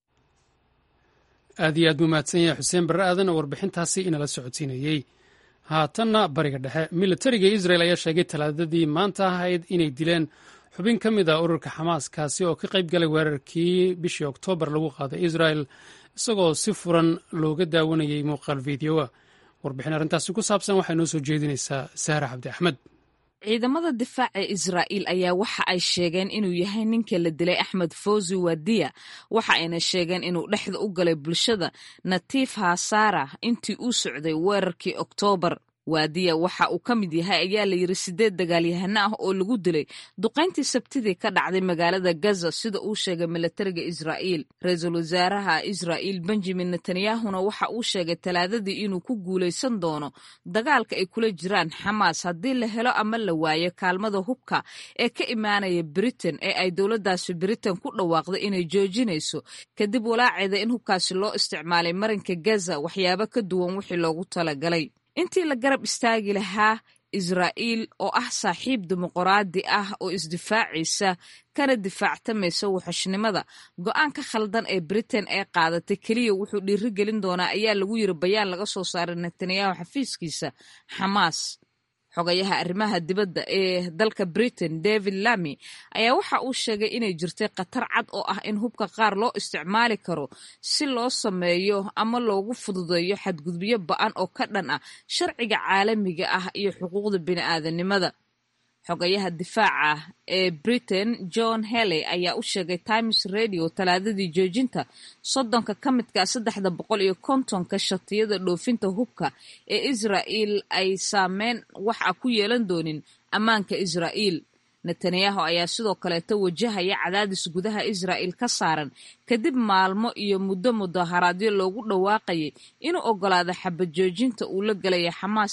aad iyo aad buu mahadsan yahay xuseen barre aadan oo warbixintaasi inala socodsiinayey. haatanna bariga dhexe, militariga israel ayaa sheegay talaadadii maanta ahayd inay dileen xubin ka mid ah ururka xamaas, kaasi oo ka qayb galay weerarkii bishii oktoobar lagu qaaday israel, isagoo si furan looga daawanayay muuqaal fideoa. warbixin arrintaasi ku saabsan waxay noo soo jeedinaysaa sahra cabdi axmed. ciidamada difaaca israa'iil ayaa waxa ay sheegeen inuu yahay ninka la dilay axmed fawzi wadiya. waxa ayna sheegeen inuu dhexda u galay bulshada natiif hasaara intii uu socday weerarkii oktoobar. waadiya waxa uu ka mid yahay ayaa la yiri 8 dagaalyahano ah oo lagu dilay duqayntii sabtidii ka dhacday magaalada Gaza, sida uu sheegay militariga Israa'iil. ra-iisul wasaaraha Israa'iil Benjamin Netanyahuna waxa uu sheegay talaadadii inuu ku guuleysan doono dagaalka ay kula jiraan Xamaas haddii la helo ama la waayo kaalmada hubka ee ka imaanaya Britain ee ay dowladdaasi Britain ku dhawaaqday inay joojinayso kadib walaaceeda in hubkaasi loo isticmaalay marinka Gaza waxyaabo ka duwan wixii loogu talagalay. intii la garab istaagi lahaa Israa'iil oo ah saaxiib dimuqraadi ah oo isdifaacaysa kana difaactamaysa wuxushnimada, go'aanka khaldan ee Britain ee qaadatay keliya wuxuu dhiirigelin doonaa ayaa lagu yiri bayaan laga soo saaray Netanyahu xafiiskiisa Xamaas. xogayaha arrimaha dibadda ee dalka Britain David Lammy ayaa waxa uu sheegay inay jirtay khatar cad oo ah in hubka qaar loo isticmaali karo si loo sameeyo ama loogu fududeeyo xadgudubyo ba'an oo ka dhan ah sharciga caalamiga ah iyo xuquuqda bini'aadanimada. xogayaha difaaca ee Britain John Healey ayaa u sheegay Times Radio talaadadii joojinta 30 ka midka 350 shatiyada dhoofinta hubka ee Israa'iil ay saameyn wax ku yeelan doonin ammaanka Israa'iil. Netanyahu ayaa sidoo kaleeto wajahaya cadaadis gudaha Israa'iil ka saaran kadib maalmo iyo muddo mudaharaadyo loogu dhawaaqayay inuu ogolaado xabad joojinta uu la galaya Xamaas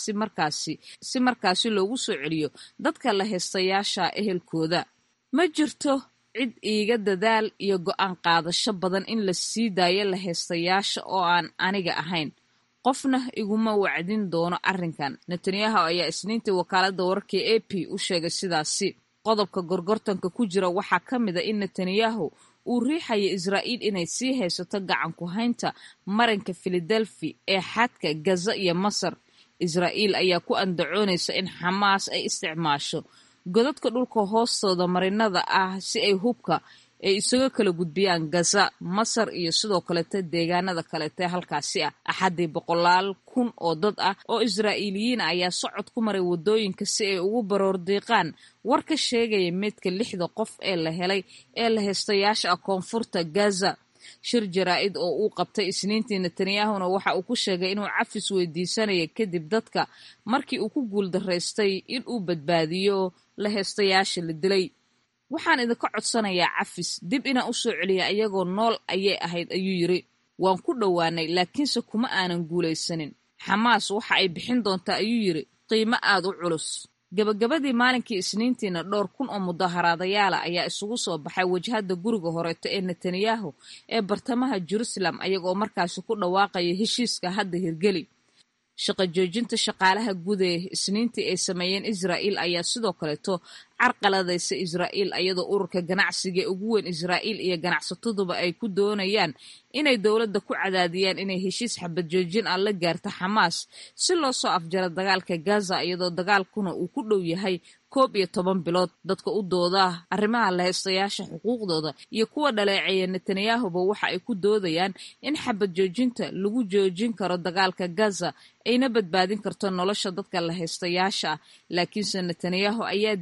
si markaasi loogu soo celiyo dadka la heystayaasha ehelkooda. ma jirto cid iiga dadaal iyo go'aan qaadasho badan in la sii daayo la heystayaasha oo aan aniga ahayn. qofna iguma wacdin doono arrinkan. Netanyahu ayaa isniintii wakaaladda wararka AP u sheegay sidaasi. qodobka gorgortanka ku jira waxaa ka mid ah in Netanyahu uu riixaya Israa'iil inay sii haysato gacan ku haynta marinka Philadelphia ee xadka Gaza iyo Masar. Israa'iil ayaa ku andacoonaysa in Xamaas ay isticmaasho godadka dhulka hoostooda marinada ah si ay hubka ay isaga kala gudbiyaan Gaza, Masar iyo sidoo kaleeta deegaanada kaleeta halkaasi ah. axadii 100,000 oo dad ah oo Israa'iiliyiin ayaa socod ku maray wadooyinka si ay ugu baroor diiqaan war ka sheegaya meedka 6 qof ee la helay ee la heystayaasha koonfurta Gaza. shir jaraa'id oo uu qabtay isniintii Netanyahuna waxa uu ku sheegay inuu cafis weydiisanayo kadib dadka markii uu ku guuldareystay in uu badbaadiyo la heystayaasha la dilay. waxaan idinka codsanayaa cafis, dib inaan u soo celiya iyagoo nool ayay ahayd ayuu yiri. waan ku dhowaanay laakiinse kuma aanan guulaysanin. Xamaas waxa ay bixin doontaa ayuu yiri qiimo aad u culus. gabagabadii maalinkii isniintiina dhowr kun oo mudaharaadayaal ayaa isugu soo baxay wajahada guriga horeeto ee Netanyahu ee bartamaha Jerusalem ayagoo markaasi ku dhawaaqaya heshiiska hadda hirgeli. shaqo joojinta shaqaalaha guud ee isniintii ay sameeyeen Israa'iil ayaa sidoo kaleeto carqaladaysa Israa'iil iyadoo ururka ganacsiga ugu weyn Israa'iil iyo ganacsataduba ay ku doonayaan inay dowladda ku cadaadiyaan inay heshiis xabad joojin ah la gaarto Xamaas si loo soo afjaro dagaalka Gaza iyadoo dagaalkuna uu ku dhow yahay 11 bilood. dadka u dooda arrimaha la heystayaasha xuquuqdooda iyo kuwa dhaleeceeya Netanyahuba waxa ay ku doodayaan in xabad joojinta lagu joojin karo dagaalka Gaza ayna badbaadin karto nolosha dadka la heystayaasha. laakiinse Netanyahu ayaa diiday inuu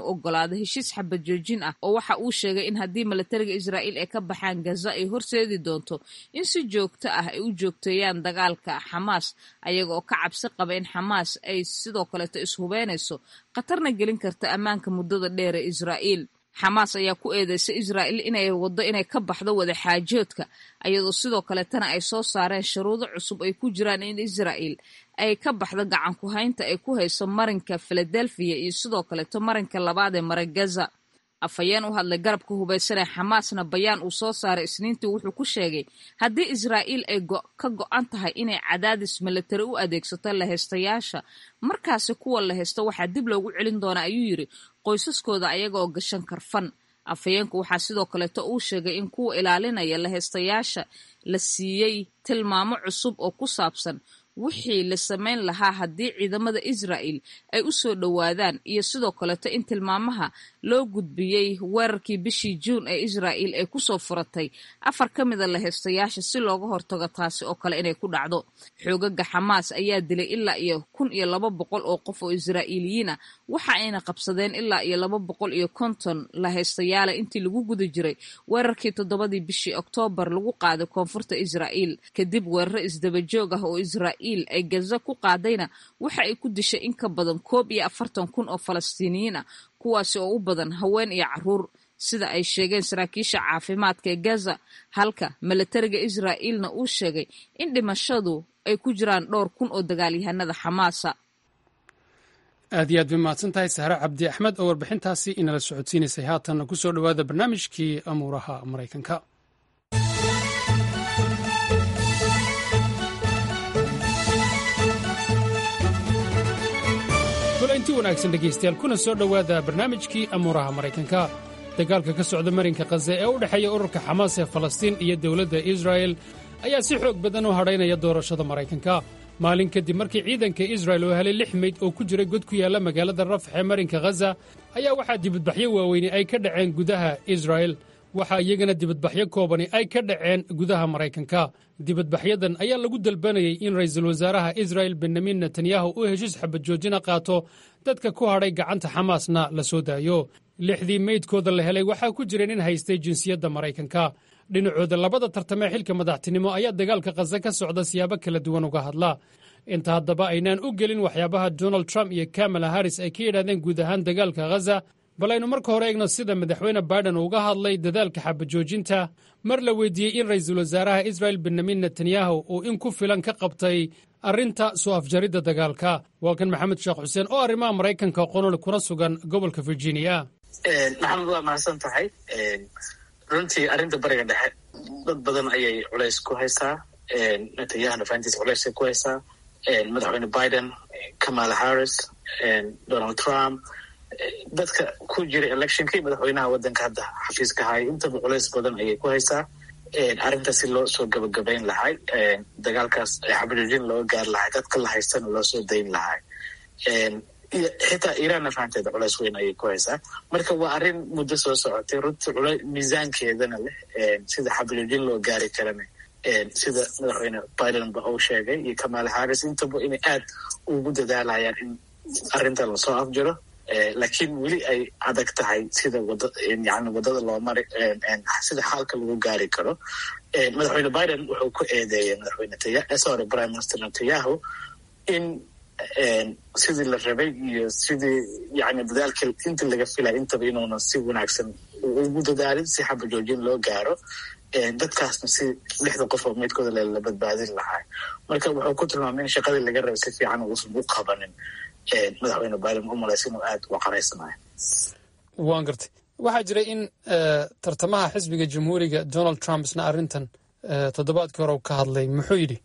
inuu ogolaado heshiis xabad joojin ah oo waxa uu sheegay in haddii milatariga Israa'iil ay ka baxaan Gaza ay horseedi doonto in si joogto ah ay u joogteeyaan dagaalka Xamaas ayaga oo ka cabsi qaba in Xamaas ay sidoo kaleeto ishubeynayso khatarna gelin karta ammaanka muddada dheer ee Israa'iil. Xamaas ayaa ku eedeysay Israa'iil inay waddo inay ka baxdo wada xaajoodka ayadoo sidoo kaleetana ay soo saareen shuruudo cusub ay ku jiraan in Israa'iil ay ka baxdo gacan ku haynta ay ku hayso marinka Philadelphia iyo sidoo kaleeto marinka labaad ee marin Gaza. Afhayeen u hadlay garabka hubaysan ee Xamaasna bayaan uu soo saaray Isniintii wuxuu ku sheegay haddii Israa'iil ay ka go'an tahay inay cadaadis militari u adeegsato laheystayaasha markaasi kuwa la haysto waxaa dib loogu celin doonaa ayuu yiri qoysaskooda ayaga oo gashan karfan. Afhayeenku waxaa sidoo kaleeto uu sheegay in kuwa ilaalinaya laheystayaasha la siiyey tilmaamo cusub oo ku saabsan wixii la samayn lahaa haddii ciidamada Israa'iil ay u soo dhowaadaan iyo sidoo kaleeto in tilmaamaha loo gudbiyey weerarkii bishii Juun ee Israa'iil ay ku soo furatay 4 ka mid ah laheystayaasha si looga hortago taasi oo kale inay ku dhacdo. Xoogaga Xamaas ayaa dilay ilaa iyo 1,200 oo qof oo Israa'iiliyiin ah waxa ayna qabsadeen ilaa iyo 250 laheystayaal intii lagu guda jiray weerarkii 7 bishii Oktoobar lagu qaaday koonfurta Israa'iil kadib weerar isdaba joog ah oo Israa'iil ay Gaza ku qaadayna waxa ay ku dishay in ka badan 41,000 oo Falastiiniyiin ah kuwaasi oo u badan haween iyo carruur sida ay sheegeen saraakiisha caafimaadka ee Gaza halka milatariga Israa'iilna uu sheegay in dhimashadu ay ku jiraan dhowr kun oo dagaalyahanada Xamaasa. aad iyo aad bay mahadsantahay Sahra Cabdi Axmed oo warbixintaasi inala socodsiinaysay. haatan ku soo dhawaada barnaamijkii amuuraha Mareykanka. inti wanaagsan dhegaystayaal kuna soo dhowaada barnaamijkii amuuraha Maraykanka. Dagaalka ka socda marinka Gaza ee u dhexeeya ururka Xamaas ee Falastiin iyo dowladda Israa'il ayaa si xoog badan u hadhaynaya doorashada Maraykanka. Maalin kadib markii ciidanka Israa'il oo helay 6 meyd oo ku jiray god ku yaala magaalada Rafx ee marinka Gaza ayaa waxaa dibadbaxyo waaweyn ay ka dhaceen gudaha Israa'il. waxaa iyagana dibadbaxyo koobani ay ka dhaceen gudaha Maraykanka. dibadbaxyadan ayaa lagu dalbanayay in ra'iisul wasaaraha Israa'il Benjamin Netanyahu uu heshiis xabad joojin qaato dadka ku hadhay gacanta Xamaasna la soo daayo. 6 meydkooda la helay waxaa ku jira nin haystay jinsiyadda Maraykanka. dhinacooda labada tartame xilka madaxtinimo ayaa dagaalka Gaza ka socda siyaabo kala duwan uga hadla. inta haddaba aynaan u gelin waxyaabaha Donald Trump iyo Kamala Harris ay ka yidhaahdeen guud ahaan dagaalka Gaza, bal aynu marka hore eegno sida madaxweyne Biden uga hadlay dadaalka xabad joojinta mar la weydiiyey in ra'iisul wasaaraha Israa'il Benjamin Netanyahu uu in ku filan ka qabtay arrinta soo afjaridda dagaalka. waa kan Maxamed Sheekh Xuseen oo arrimaha Maraykanka qonol kuna sugan gobolka Virginia. maxamed waa mahadsan tahay. runtii arrinta bariga dhexe dad badan ayay culays ku haysaa. Netanyahuna fahantiisa culays ku haysaa. madaxweyne Biden, Kamala Harris, Donald Trump, dadka ku jira electionkii madaxweynaha waddanka hadda xafiiska haya intaba culays badan ayay ku haysaa. arrintaas si loo soo gabagabayn lahay dagaalkaas xabad joojin looga gaari lahay dadka la haystana loo soo dayn lahay. iyo xitaa Iiraanna fahanteeda culays weyn ayay ku haysaa. marka waa arrin muddo soo socotay runtii miisaankeedana leh. sida xabad joojin loo gaari karana sida madaxweyne Biden ba uu sheegay iyo Kamala Harris intaba inay aad ugu dadaalayaan in arrintan lasoo afjiro. laakiin weli ay adag tahay sida wadada loo mari sida xaalka lagu gaari karo. madaxweyne Biden wuxuu ku eedeeyay madaxweyne Prime Minister Netanyahu in sidii la rabay iyo sidii dadaalka inta laga filay intaba inuuna si wanaagsan ugu dadaalin si xabad joojin loo gaaro. dadkaasna si 6 qof oo meydkooda la badbaadin lahaa. marka wuxuu ku tilmaamay in shaqadii laga rabay si fiican uusan u qabanin. madaxweyne Biden u malaysa inuu aad u qaraysanayo. waan gartay. waxaa jiray in tartamaha xisbiga jamhuuriga Donald Trump isna arrintan toddobaadkii hore ka hadlay. muxuu yidhi?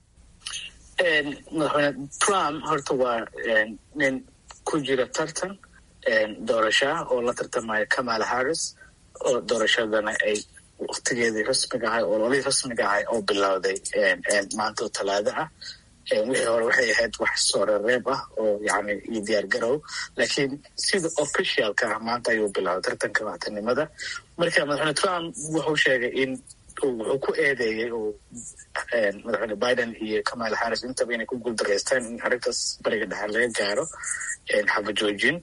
madaxweyne Trump horta waa nin ku jira tartan doorasho oo la tartamaya Kamala Harris oo doorashadana ay waqtigeedii rasmiga ahay oo ololihii rasmiga ahay oo bilowday maanta oo Talaado ah. wixii hore waxay ahayd wax soo reeb ah oo iyo diyaar garow, laakiin sida officialka ah maanta ayuu bilaabay tartanka madaxtinimada. marka madaxweyne Trump wuxuu sheegay in wuxuu ku eedeeyey madaxweyne Biden iyo Kamala Harris intaba inay ku guuldareystaan in arrintaas bariga dhexe laga gaaro xabad joojin.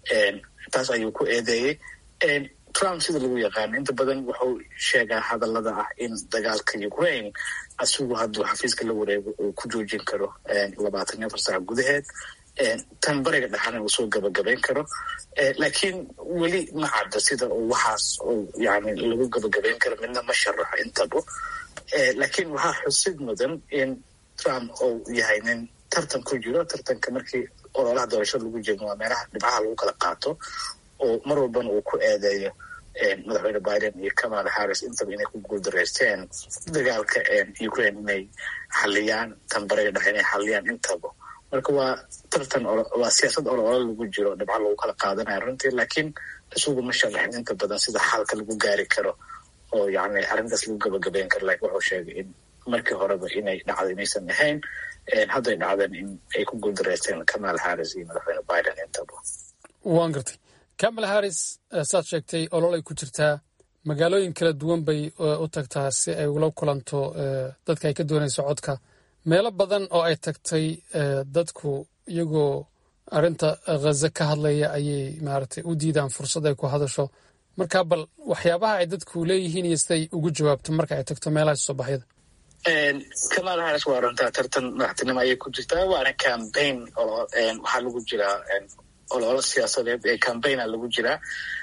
taas ayuu ku eedeeyey. Trump sida lagu yaqaano inta badan wuxuu sheegaa hadallada ah in dagaalka Ukraine asigu hadduu xafiiska la wareego uu ku joojin karo 24 saac gudaheed, tan bariga dhexana uu soo gabagabayn karo. Laakiin weli ma cadda sida uu waxaas yani lagu gabagabayn karo, midna ma sharaxo intaba. Laakiin waxaa xusid mudan in Trump uu yahay nin tartan ku jiro. Tartanka markii ololaha doorashada lagu jiro waa meelaha dhibcaha lagu kala qaato, oo mar walbana uu ku eedeeyo madaxweyne Biden iyo Kamala Harris intaba inay ku guuldareysteen dagaalka Ukraine inay xaliyaan, tan bariga dhexe inay xaliyaan intaba. Marka waa tartan, waa siyaasad olole lagu jiro, dhibca lagu kala qaadanayo runtii. Laakiin isugu ma sharaxin inta badan sida xalka lagu gaari karo oo yani arrintaas lagu gabagabayn karo. Laakiin wuxuu sheegay in markii horeba inay dhacdo inaysan ahayn, hadday dhacdeen in ay ku guuldareysteen Kamala Harris iyo madaxweyne Biden intaba. waan gartay. Kamala Harris saad sheegtay ololay ku jirtaa, magaalooyin kala duwan bay u tagtaa si ay ula kulanto dadka ay ka doonayso codka. meelo badan oo ay tagtay dadku iyagoo arrinta Gaza ka hadlaya ayay maaragtay u diidaan fursad ay ku hadasho. marka bal waxyaabaha ay dadku leeyihiin iyo siday ugu jawaabto marka ay tagto meelaha soo baxyada. Kamala Harris waa runtaa tartan madaxtinimo ayay ku jirtaa, waana campaign oo waxaa lagu jiraa ololo siyaasadeed ee campaigna lagu jiraa.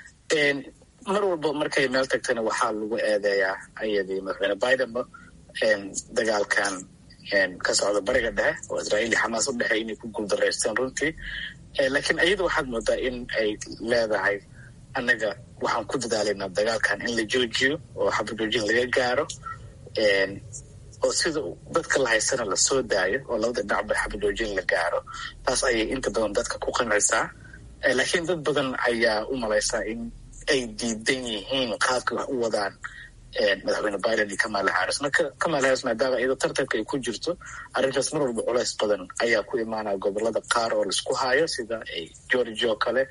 mar walba markay meel tagtana waxaa lagu eedeeyaa ayadii madaxweyne Bidenba dagaalkan ka socda bariga dhexe oo Israa'iil iyo Xamaas u dhexeeya inay ku guuldareysteen runtii. Laakiin ayadu waxaad moodaa in ay leedahay annaga waxaan ku dadaalaynaa dagaalkan in la joojiyo oo xabad joojin laga gaaro, oo sida dadka la haysana la soo daayo oo labada dhinacba xabad joojin la gaaro. taas ayay inta badan dadka ku qancaysaa. laakiin dad badan ayaa u malaysaa in ay diidan yihiin qaabka wax u wadaan madaxweyne Biden iyo Kamala Harris. marka Kamala Harris maadaama iyadoo tartanka ay ku jirto, arrintaas mar walba culays badan ayaa ku imaanaya gobolada qaar oo laisku hayo sida Georgia oo kale,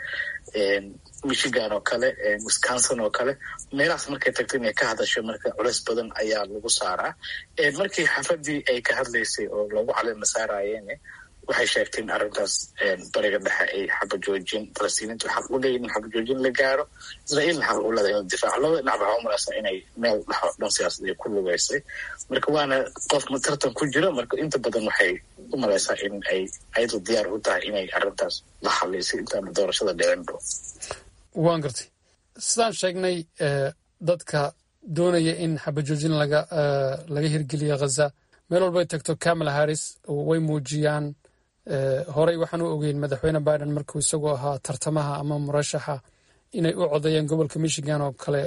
Michigan oo kale, Wisconsin oo kale. meelahaas markay tagto inay ka hadasho marka culays badan ayaa lagu saaraa. markii xafladii ay ka hadlaysay oo lagu caleema saarayeen waxay sheegteen arrintaas bariga dhexe ay xabad joojin, Falastiiniintu xaq u leeyihiin in xabad joojin la gaaro, Israa'iilna xaq u leedahay inuu difaaco. labada dhinac waxaa u malaysaa inay meel dhexo dhan siyaasad ay ku lugeysay. marka waana qof tartan ku jiro, marka inta badan waxay u malaysaa in ay ayadu diyaar u tahay inay arrintaas la xaliso intaan doorashada dhicinba. waan gartay. sidaan sheegnay dadka doonaya in xabad joojin laga hirgeliyo Gaza meel walbay tagto Kamala Harris way muujiyaan. horey waxaan u ogeyn madaxweyne Biden markuu isagoo ahaa tartamaha ama murashaxa inay u codeeyeen gobolka Michigan oo kale.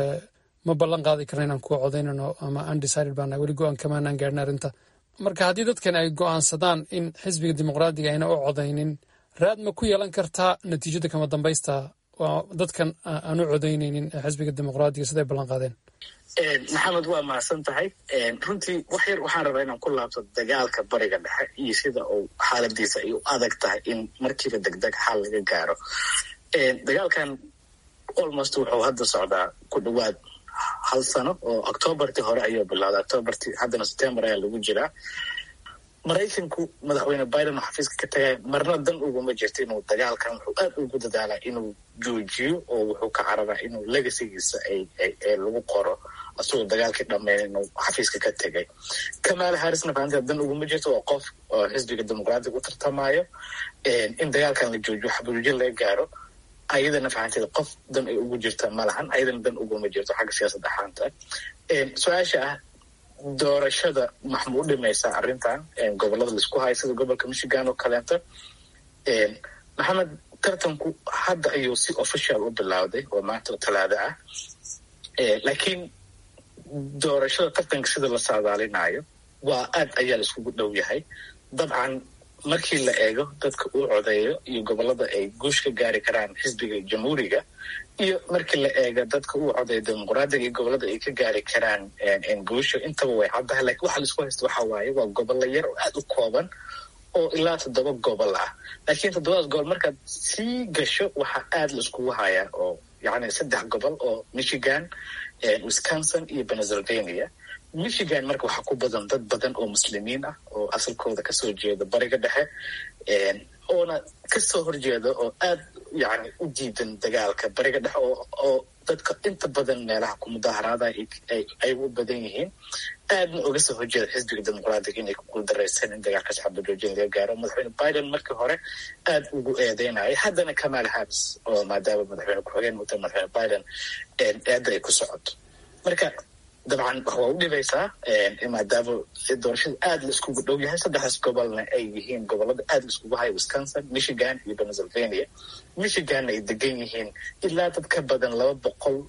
ma ballan qaadi karna inaan kuwa codeynano ama undecided baana weli go-aan kamaanaan gaadhin arrinta. marka haddii dadkan ay go'aansadaan in xisbiga dimuqraadiga ayna u codeynin, raad ma ku yeelan kartaa natiijada kama dambaysta dadkan aan u codeyneynin xisbiga dimuqraadiga siday ballan qaadeen? maxamed waa mahadsan tahay. runtii wax yar waxaan rabaa inaan ku laabto dagaalka bariga dhexe iyo sida uu xaaladiisa ay u adag tahay in markiiba degdeg xal laga gaaro. dagaalkan almost wuxuu hadda socdaa ku dhawaad 1 sano oo Octobertii hore ayuu bilowday. Octobertii haddana September ayaa lagu jiraa. Maraykanku madaxweyne Biden oo xafiiska ka tagay marna dan uguma jirto inuu dagaalkan wuxuu aad ugu dadaalaa inuu joojiyo oo wuxuu ka carabaa inuu legacygiisa ay lagu qoro asagoo dagaalkii dhammeyn inuu xafiiska ka tegay. Kamala Harrisna fahantaa dan uguma jirto, waa qof oo xisbiga dimuqraadiga u tartamayo in dagaalkan la joojiyo xabad joojin laga gaaro. ayadana fahanteeda qof dan ay ugu jirta malahan, ayadana dan uguma jirto xagga siyaasad ahaanta. su-aasha ah doorashada maxmuu u dhimaysaa arrintan gobolada laisku hayo sida gobolka Michigan oo kaleeto. maxamed, tartanku hadda ayuu si official u bilowday oo maanta Talaado ah. laakiin doorashada tartanka sida la saadaalinayo waa aad ayaa la iskugu dhow yahay. dabcan markii la eego dadka uu codeeyo iyo gobolada ay guush ka gaari karaan xisbiga jamhuuriga, iyo markii la eego dadka uu codeeyo dimuqraadiga iyo gobolada ay ka gaari karaan guusha, intaba way caddahay. laakiin waxa laisku haysta waxa waaye waa gobollo yar oo aad u kooban oo ilaa 7 gobol ah. laakiin 7daas gobol markaad sii gasho waxaa aad la iskugu hayaa oo yacni 3 gobol oo Michigan, Wisconsin iyo Pennsylvania. michigan marka waxaa ku badan dad badan oo muslimiin ah oo asalkooda kasoo jeeda bariga dhexe oona kasoo horjeeda oo aad yani u diidan dagaalka bariga dhexe oo dadka inta badan meelaha ku mudaharaada ay u badan yihiin aadna uga soo horjeeda xisbiga dimuqraadiga inay ku guuldareysan in dagaalka shacabka joojin laga gaaro. madaxweyne biden markii hore aad ugu eedeynayay, haddana kamala harris oo maadaama madaxweyne ku-xigeen muta madaxweyne biden aada ay ku socoto. marka dabcan waa u dhibaysaa maadaama doorashada aad la iskugu dhow yahay. saddexdaas gobolna ay yihiin gobolada aad la iskugu haya, Wisconsin, Michigan iyo Pennsylvania. Michiganna ay degan yihiin ilaa dad ka badan 200,000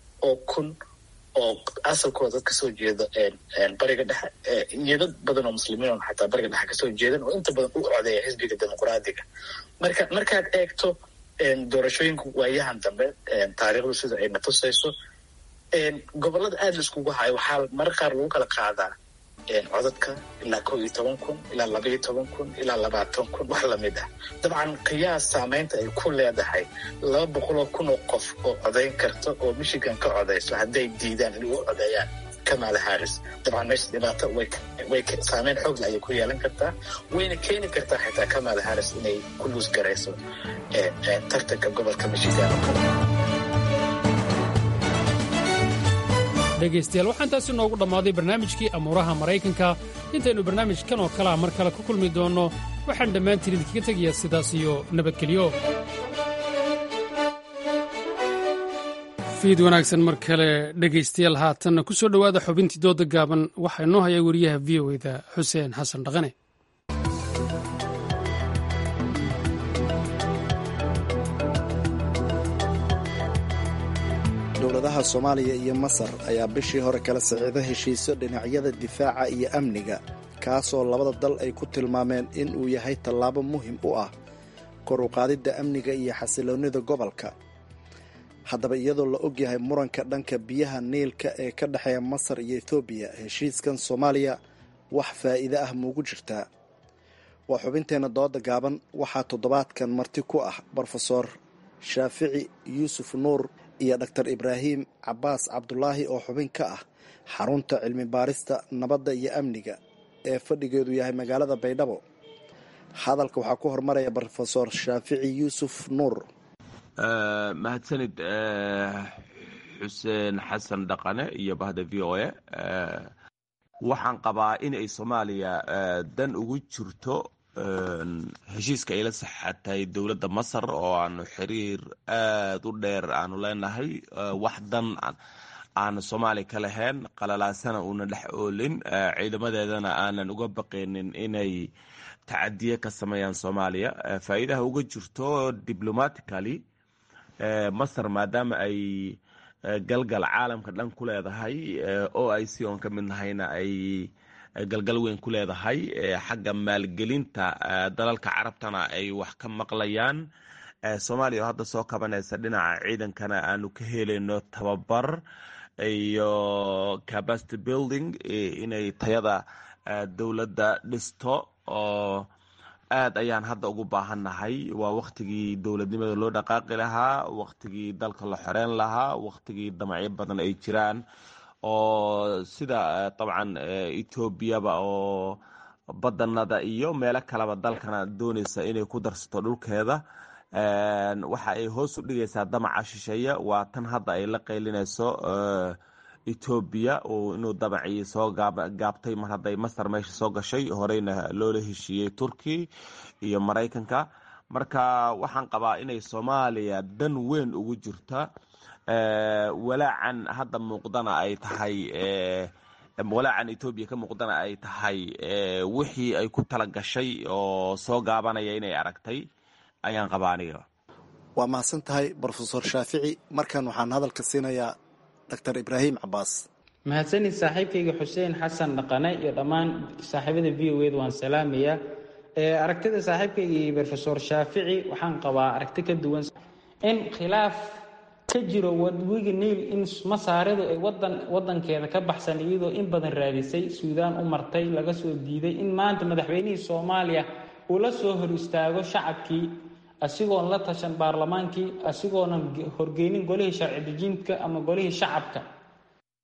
oo asalkooda dad kasoo jeeda bariga dhexe iyo dad badan oo muslimiin oo xataa bariga dhexe kasoo jeedan oo inta badan u codeeya xisbiga dimuqraadiga. markaad eegto doorashooyinka waayahan dambe taariikhdu sida ay na tusayso, gobolada aad la iskugu hayo waxaa marar qaar lagu kala qaadaa codadka ilaa 11,000 ilaa 12,000 ilaa 20,000 wax lamid ah. dabcan qiyaas saameynta ay ku leedahay 200,000 oo qof oo codayn karta oo Michigan ka codayso hadday diidaan inay u codeeyaan kamala harris. dabcan meesha dhibaato way saameyn xoog leh ayay ku yeelan kartaa, wayna keeni kartaa xitaa kamala harris inay ku luus garayso tartanka gobolka Michigan. dhegaystayaal waxaan taasi noogu dhammaaday barnaamijkii amuuraha maraykanka. intaynu barnaamijkan oo kalea mar kale ku kulmi doonno, waxaan dhammaantiin idinkaga tegayaa sidaas iyo nabadgelyo. fiid wanaagsan mar kale dhegaystayaal, haatanna ku soo dhowaada xubintii dooda gaaban. waxaa inoo haya wariyaha v o da xuseen xasan dhaqane. dowladaha Soomaaliya iyo Masar ayaa bishii hore kala saxiixday heshiisyo dhinacyada difaaca iyo amniga, kaasoo labada dal ay ku tilmaameen in uu yahay tallaabo muhiim u ah kor u qaadidda amniga iyo xasiloonnida gobolka. haddaba iyadoo la ogyahay muranka dhanka biyaha niilka ee ka dhexeeya Masar iyo Etoobiya, heshiiskan Soomaaliya wax faa'iido ah muugu jirtaa? waa xubinteenna dooda gaaban. waxaa toddobaadkan marti ku ah Brofesor Shaafici Yuusuf Nuur iyo Dr. Ibraahim Cabbaas Cabdulaahi oo xubin ka ah xarunta cilmi baarista nabadda iyo amniga ee fadhigeedu yahay magaalada Baydhabo. hadalka waxaa ku hormaraya Brofesor Shaafici Yuusuf Nuur. mahadsanid xuseen xasan dhaqane iyo bahda v o a. waxaan qabaa in ay Soomaaliya dan ugu jirto heshiiska ay la saxatay dowladda Masar oo aanu xiriir aad u dheer aanu leenahay, wax dan aanu Soomaaliya ka lahayn, qalalaasana uuna dhex oolin, ciidamadeedana aanan uga baqaynin inay tacadiye ka sameeyaan Soomaaliya. faa'iidaha uga jirto diplomatically Masar maadaama ay galgal caalamka dhan ku leedahay, OIC oon ka mid nahayna ay galgal weyn ku leedahay, xagga maalgelinta dalalka carabtana ay wax ka maqlayaan. Soomaaliya oo hadda soo kabanaysa dhinaca ciidankana aanu ka helayno tababar iyo capacity building, inay tayada dowladda dhisto, oo aad ayaan hadda ugu baahannahay. waa waktigii dowladnimada loo dhaqaaqi lahaa, waktigii dalka la xoreyn lahaa, waktigii damacyo badan ay jiraan oo sida dabcan Etoobiyaba oo badanada iyo meelo kaleba dalkana doonaysa inay ku darsato dhulkeeda. waxa ay hoos u dhigaysaa damaca shisheeye. waa tan hadda ay la qaylinayso Etoobiya oo inuu damacii soo gaabtay mar hadday Masar meesha soo gashay, horeyna loola heshiiyey Turki iyo Maraykanka. marka waxaan qabaa inay Soomaaliya dan weyn ugu jirta. walaacan hadda muuqdana ay tahay walaacan Etoobiya ka muuqdana ay tahay wixii ay ku tala gashay oo soo gaabanaya inay aragtay ayaan qabaa aniga. waa mahadsan tahay Brofesor Shaafici. markan waxaan hadalka siinayaa Dr. Ibraahim Cabbaas. mahadsanid saaxiibkayga xuseen xasan dhaqane iyo dhammaan saaxiibada v o da waan salaamayaa. aragtida saaxiibkayga iyo Brofesor Shaafici waxaan qabaa aragti ka duwan, in khilaaf ka jiro webiga Niil, in Masaaradu ay wadankeeda ka baxsan iyadoo in badan raadisay, Suudaan u martay, laga soo diiday, in maanta madaxweynihii Soomaaliya uu la soo hor istaago shacabkii asigoon la tashan baarlamaankii, asigoonan horgeynin golihii sharci dejinta ama golihii shacabka.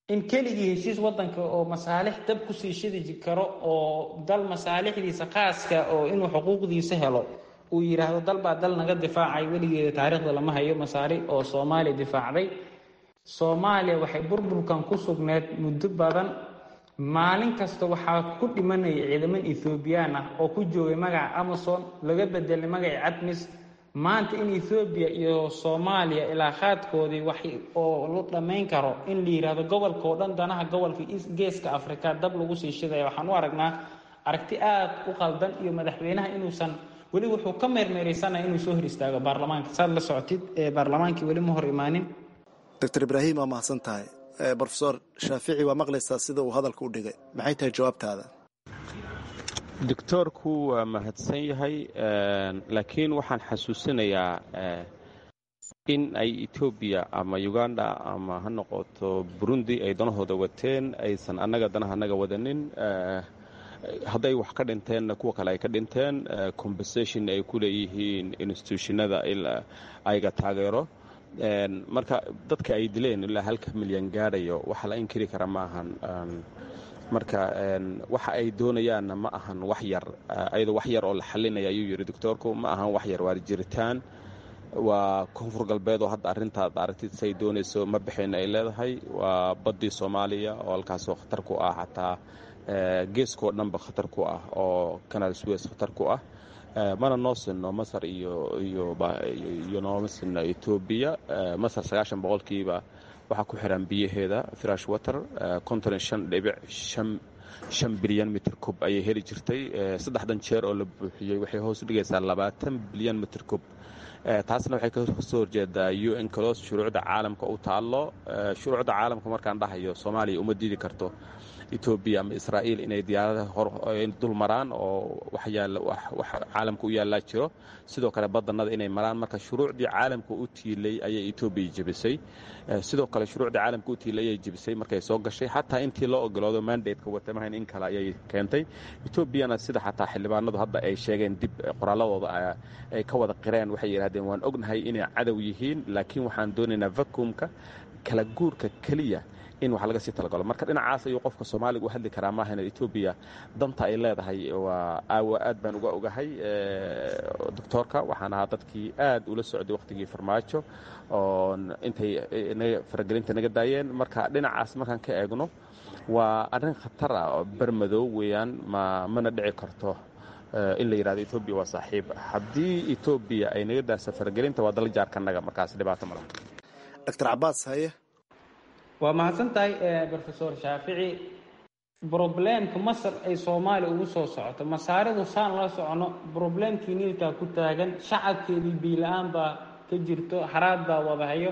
in keligii heshiis wadanka oo masaalix dab kusii shidi karo oo dal masaalixdiisa khaaska oo inuu xuquuqdiisa helo uu yidhaahdo dalbaa dal naga difaacay weligeeda taariikhda lama hayo masaari oo soomaaliya difaacday. soomaaliya waxay burburkan ku sugneed muddo badan. maalin kasta waxaa ku dhimanaya ciidaman ethoobiyan ah oo ku joogay magaca Amazon laga bedelay magaca ATMIS. maanta in Ethiopia iyo Soomaaliya ilaa khaadkoodii wax oo la dhameyn karo in la yiraahdo gobolka oo dhan danaha gobolka geeska Afrika dab lagu sii shiday waxaan u aragnaa aragti aad u qaldan iyo madaxweynaha inuusan weli wuxuu ka meermeeraysanaa inuu soo hor istaago baarlamaanka. saad la socotid baarlamaankii weli ma hor imaanin. Dr. Ibrahim waa mahadsan tahay. Professor Shaafici waa maqlaysaa sida uu hadalka u dhigay, maxay tahay jawaabtaada? doctorku waa mahadsan yahay, laakiin waxaan xasuusinayaa in ay Ethiopia ama Uganda ama ha noqoto Burundi ay danahooda wateen aysan annaga danaha naga wadanin. hadday wax ka dhinteen kuwa kale ay ka dhinteen, compensation ay ku leeyihiin institutionada ayaga taageero. marka dadka ay dileen ilaa 1 milyan gaarayo waxa la inkiri kara ma ahan. marka waxa ay doonayaan ma ahan wax yar, ayadoo wax yar oo la xalinaya ayuu yiri doctorku, ma ahan wax yar, waa jiritaan, waa koonfur galbeed oo hadda arrintaad aragtid say doonayso ma bixin ay leedahay, waa badii Soomaaliya oo halkaas oo khatar ku ah, xataa geesko dhanba khatar ku ah, oo Canal Suez khatar ku ah. mana noo sinno Masar iyo noo sinno Ethiopia. Masar 90% waxaa ku xiran biyaheeda fresh water, 55.5 bilyan mitir kub ayay heli jirtay. 3 jeer oo la buuxiyey waxay hoos u dhigaysaa 20 bilyan mitir kub. taasna waxay ka soo horjeedaa UN clause, shuruucda caalamka u taalo. shuruucda caalamka markaan dhahayo Soomaaliya uma diidi karto Ethiopia ama Israa'iil inay diyaaradaha dul maraan oo wax caalamka u yaala jiro, sidoo kale badanada inay maraan. marka shuruucdii caalamka u tiilay ayay Ethiopia jabisay, sidoo kale shuruucdii caalamka u tiilay ayay jabisay markay soo gashay. xataa intii loo ogolaado mandate-ka watamahan in kale ayay keentay. Ethiopiana sida xataa xildhibaanadu hadda ay sheegeen dib qoraaladooda ay ka wada qireen, waxay yiraahdeen waan ognahay inay cadow yihiin, laakiin waxaan doonaynaa vacuumka kala guurka kaliya in wax laga sii talagalo. marka dhinacaas ayuu qofka Soomaaliga u hadli karaa, maaha in Ethiopia danta ay leedahay. waa aad baan uga ogahay doctorka, waxaan ahaa dadkii aad ula socday waqtigii farmaajo oo intay faragelinta naga daayeen. marka dhinacaas markaan ka eegno waa arrin khatar ah oo barmadow weeyaan, mana dhici karto in la yiraahdo Ethiopia waa saaxiib. haddii Ethiopia ay naga daayso faragelinta, waa dal jaarkanaga, markaas dhibaato ma laha. Dr. Abbas haye. waa mahadsantahay Professor Shaafici. problemka Masar ay Soomaaliya ugu soo socoto, masaaridu saan la socono, problemkii niilka ku taagan, shacabkeedii biilaan baa ka jirto, haraad baa wadahayo.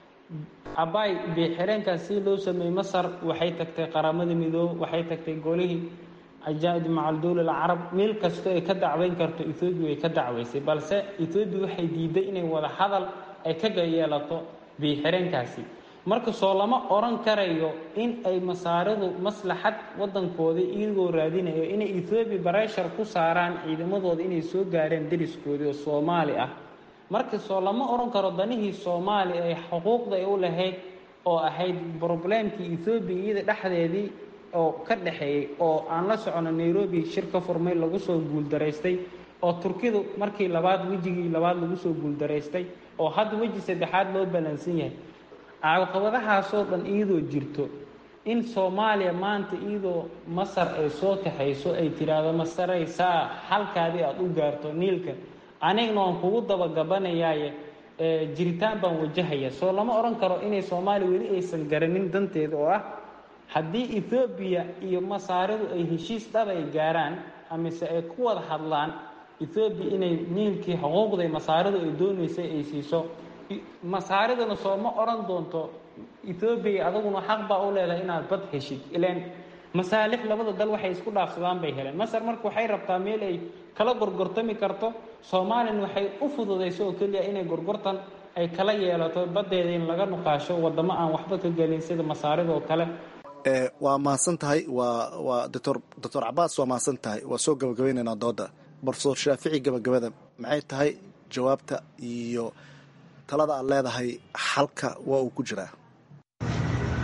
abay biixireenkaas si loo sameeyay Masar waxay tagtay qaramada midoob, waxay tagtay golihii ajaa'ib macal dawlad carab, meel kasta ay ka dacweyn karto Ethiopia ay ka dacweysay, balse Ethiopia waxay diiday inay wada hadal ay ka yeelato biixireenkaasi. marka soo lama oran karayo in ay masaaridu maslaxad wadankooda iyagoo raadinayo inay Ethiopia barashar ku saaraan ciidamadooda inay soo gaareen dariskoodii oo Soomaali ah. marka soo lama oran karo danihii Soomaali ay xuquuqda ay u lahayd oo ahayd problemkii Ethiopia iyada dhexdeedii oo ka dhaxeeyay, oo aan la socono Nairobi shirka furmay lagu soo guuldareystay, oo Turkidu markii wejigii labaad lagu soo guuldareystay, oo hadda weji saddexaad loo balansan yahay. caqabadahaasoo dhan iyadoo jirto in Soomaaliya maanta iyadoo Masar ay soo kaxayso ay tiraahdo Masaraysaa halkaadii aad u gaarto niilka, anigna waan kugu dabagabanayaaye jiritaan baan wajahaya. soo lama oran karo inay Soomaaliya weli aysan garanin danteeda oo ah haddii Ethiopia iyo masaaridu ay heshiis dhab ay gaaraan amise ay ku wada hadlaan Ethiopia inay niilkii xuquuqday masaaridu ay doonaysay ay siiso, masaaridana soo ma oran doonto Ethiopia adaguna xaq baa u leedahay inaad bad heshid. ileen masaalix labada dal waxay isku dhaafsadaan bay heleen. Masar marka waxay rabtaa meel ay kala gorgortami karto, Soomaaliya waxay u fududeyso oo kaliya inay gorgortan ay kala yeelato badeeda in laga nuqaasho wadamo aan waxba ka galin sida masaarida oo kale. waa mahadsan tahay. waa Dr. Abbas waa mahadsan tahay. waa soo gabagabaynaynaa dooda. Professor Shaafici, gabagabada maxay tahay jawaabta iyo talada aad leedahay xalka waa uu ku jiraa?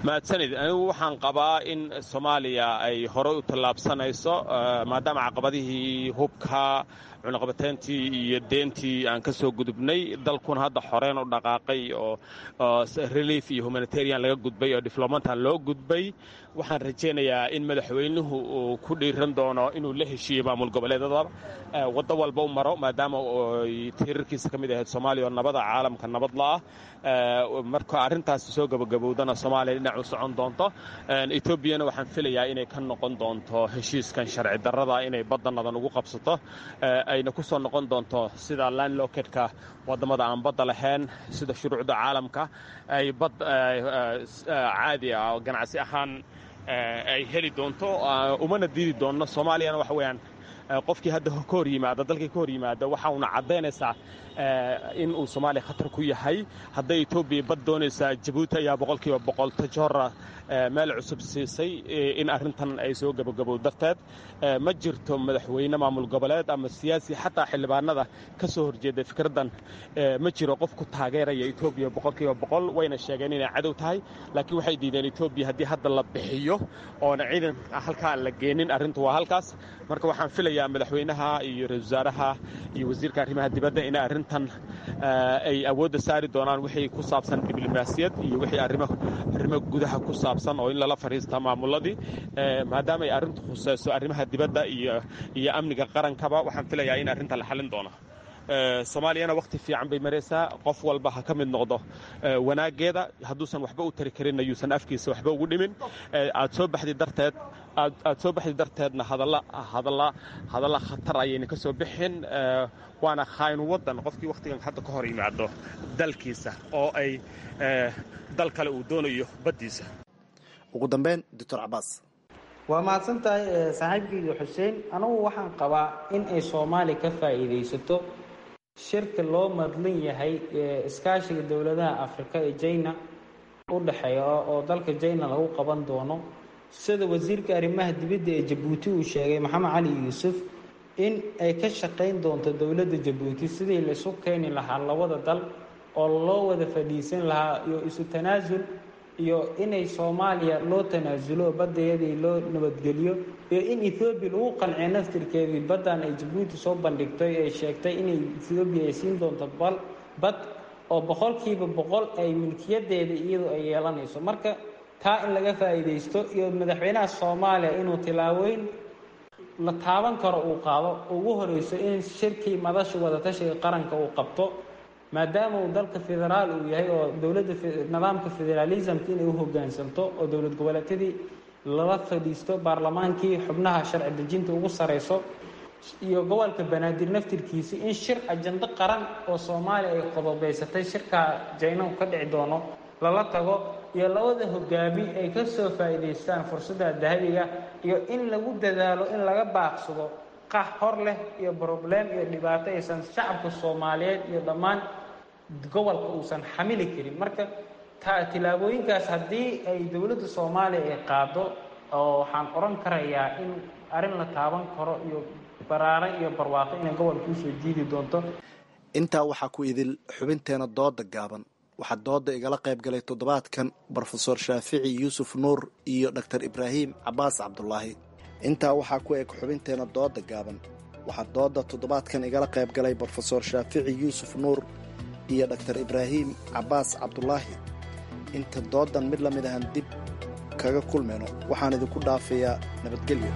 mahadsanid. anigu waxaan qabaa in soomaaliya ay horey u tallaabsanayso maadaama caqabadihii hubka cunaqabatayntii iyo deentii aan ka soo gudubnay dalkuna hadda xoreen u dhaqaaqay oo relief iyo humanitarian laga gudbay oo diflomataan loo gudbay. waxaan rajaynayaa in madaxweynuhu uu ku dhiiran doono inuu la heshiiyo maamul goboleedada waddo walba u maro maadaama ay tiirarkiisa ka mid ahayd soomaaliya oo nabada caalamka nabadla ah. marka arrintaasi soo gabagabowdana soomaaliya dhinac u socon doonto. etoobiyana waxaan filayaa inay ka noqon doonto heshiiskan sharci darrada inay baddanadan ugu qabsato ayna ku soo noqon doonto sida landlocked-ka waddamada aan badda lahayn sida shuruucda caalamka ay bad caadi ah oo ganacsi ahaan ay heli doonto. umana diidi doonno soomaaliyana waxa weeyaan qofkii hadda ka hor yimaada dalkii ka hor yimaada waxa uuna caddaynaysaa in uu soomaaliya khatar ku yahay. hadday etoobiya bad doonaysaa jabuuti ayaa 100% tajoora meel cusub siisay in arrintan ay soo gabagabow darteed. ma jirto madaxweyne maamul goboleed ama siyaasi xataa xildhibaanada ka soo horjeeda fikraddan ma jiro qof ku taageeraya etoobiya 100%. wayna sheegeen inay cadow tahay laakiin waxay diideen etoobiya haddii hadda la bixiyo oona ciidan halkaa la geenin arrintu waa halkaas. marka waxaan filayaa madaxweynaha iyo ra-iisul wasaaraha iyo wasiirka arrimaha dibadda inay arrintan ay awoodda saari doonaan wixii ku saabsan diblomaasiyad iyo wixii arrimo gudaha ku saabsan oo in lala fariista maamuladii maadaama ay arrintu khusayso arrimaha dibadda iyo amniga qarankaba. waxaan filayaa in arrintan la xallin doono. soomaaliyana wakhti fiican bay maraysaa. qof walba ha ka mid noqdo wanaaggeeda hadduusan waxba u tari karinna yuusan afkiisa waxba ugu dhimin. aad soo baxdi darteedna hadalla khatar ayayna ka soo bixin. waana khaynu waddan qofkii wakhtigan hadda ka hor yimaado dalkiisa oo ay dal kale uu doonayo baddiisa. ugu dambeyn doctor cabaas. waa mahadsan tahay saaxiibkayga xuseen. anugu waxaan qabaa in ay soomaaliya ka faa'iidaysato shirka loo madlan yahay iskaashiga dowladaha afrika ee jayna u dhexeeya oo dalka jayna lagu qaban doono. sida wasiirka arrimaha dibadda ee jabuuti uu sheegay maxamed cali yuusuf in ay ka shaqayn doonto dowladda jabuuti sidii la isu keeni lahaa labada dal oo loo wada fadhiisan lahaa iyo isu tanaasul iyo inay soomaaliya loo tanaasulo baddeedii loo nabadgeliyo iyo in ethoobiya lagu qanciyo naftirkeedii baddan ay jabuuti soo bandhigtay ay sheegtay inay ethoobiya ay siin doonto bad oo 100% ay milkiyadeeda iyadu ay yeelanayso. marka taa in laga faa'iidaysto iyo madaxweynaha soomaaliya inuu tilaabooyin la taaban karo uu qaado ugu horeyso in shirkii madasha wadatashiga qaranka uu qabto maadaama uu dalka federaal uu yahay oo dowladda nidaamka federalismka inay u hoggaansanto oo dowlad goboleedyadii lala fadhiisto baarlamaankii xubnaha sharci dejinta ugu sareyso iyo gobolka banaadir naftirkiisa in shir ajando qaran oo soomaaliya ay qodobeysatay shirka jayna ka dhici doono lala tago iyo labada hogaami ay ka soo faa'iidaystaan fursadda dahabiga iyo in lagu dadaalo in laga baaqsado qax hor leh iyo problem iyo dhibaato aysan shacabka Soomaaliyeed iyo dhammaan gobolka uusan xamili karin. marka tilaabooyinkaas haddii ay dowladda Soomaaliya ay qaado oo waxaan oran karayaa in arrin la taaban karo iyo baraare iyo barwaaqo in gobolka u soo jiidi doonto. intaa waxaa ku idil xubinteena dooda gaaban. waxaa dooda igala qayb galay toddobaadkan brofesor shaafici yuusuf nuur iyo dr ibraahim cabaas cabdulaahi. intaa waxaa ku eg xubinteena dooda gaaban. waxaa dooda toddobaadkan igala qayb galay brofesor shaafici yuusuf nuur iyo dr ibraahim cabaas cabdulaahi. inta doodan mid lamid ahan dib kaga kulmayno waxaan idinku dhaafayaa nabadgelyo.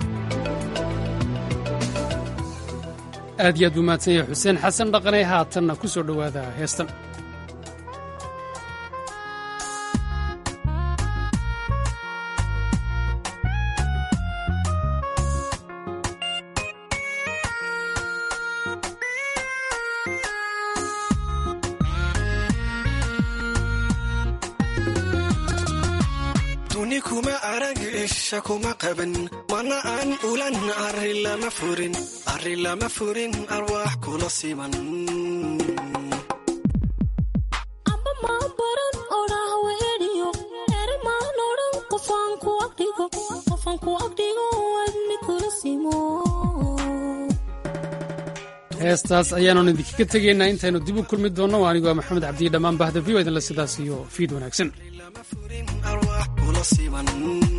aad iyo aad buu mahadsan yahay xuseen xasan dhaqanay. haatanna ku soo dhowaada heestan. kuma qaban mana aan ulan arri lama furin arwaax kula siman amba maa baran odhaah weedhiyo erimaan odhan qofaan ku agdhigo wadni kula simo. heestaas ayaanun idinkaga tegaynaa intaynu dib u kulmi doonno. anigoo maxamed cabdiye dhammaan bahda v o idinle sidaas iyo fiid wanaagsan. kula siman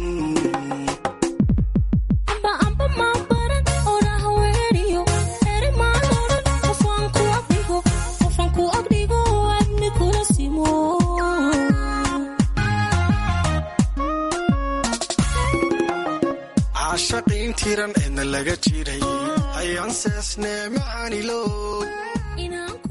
caashaqiin tiran eedna laga jiray ayaan seesnee macaanilow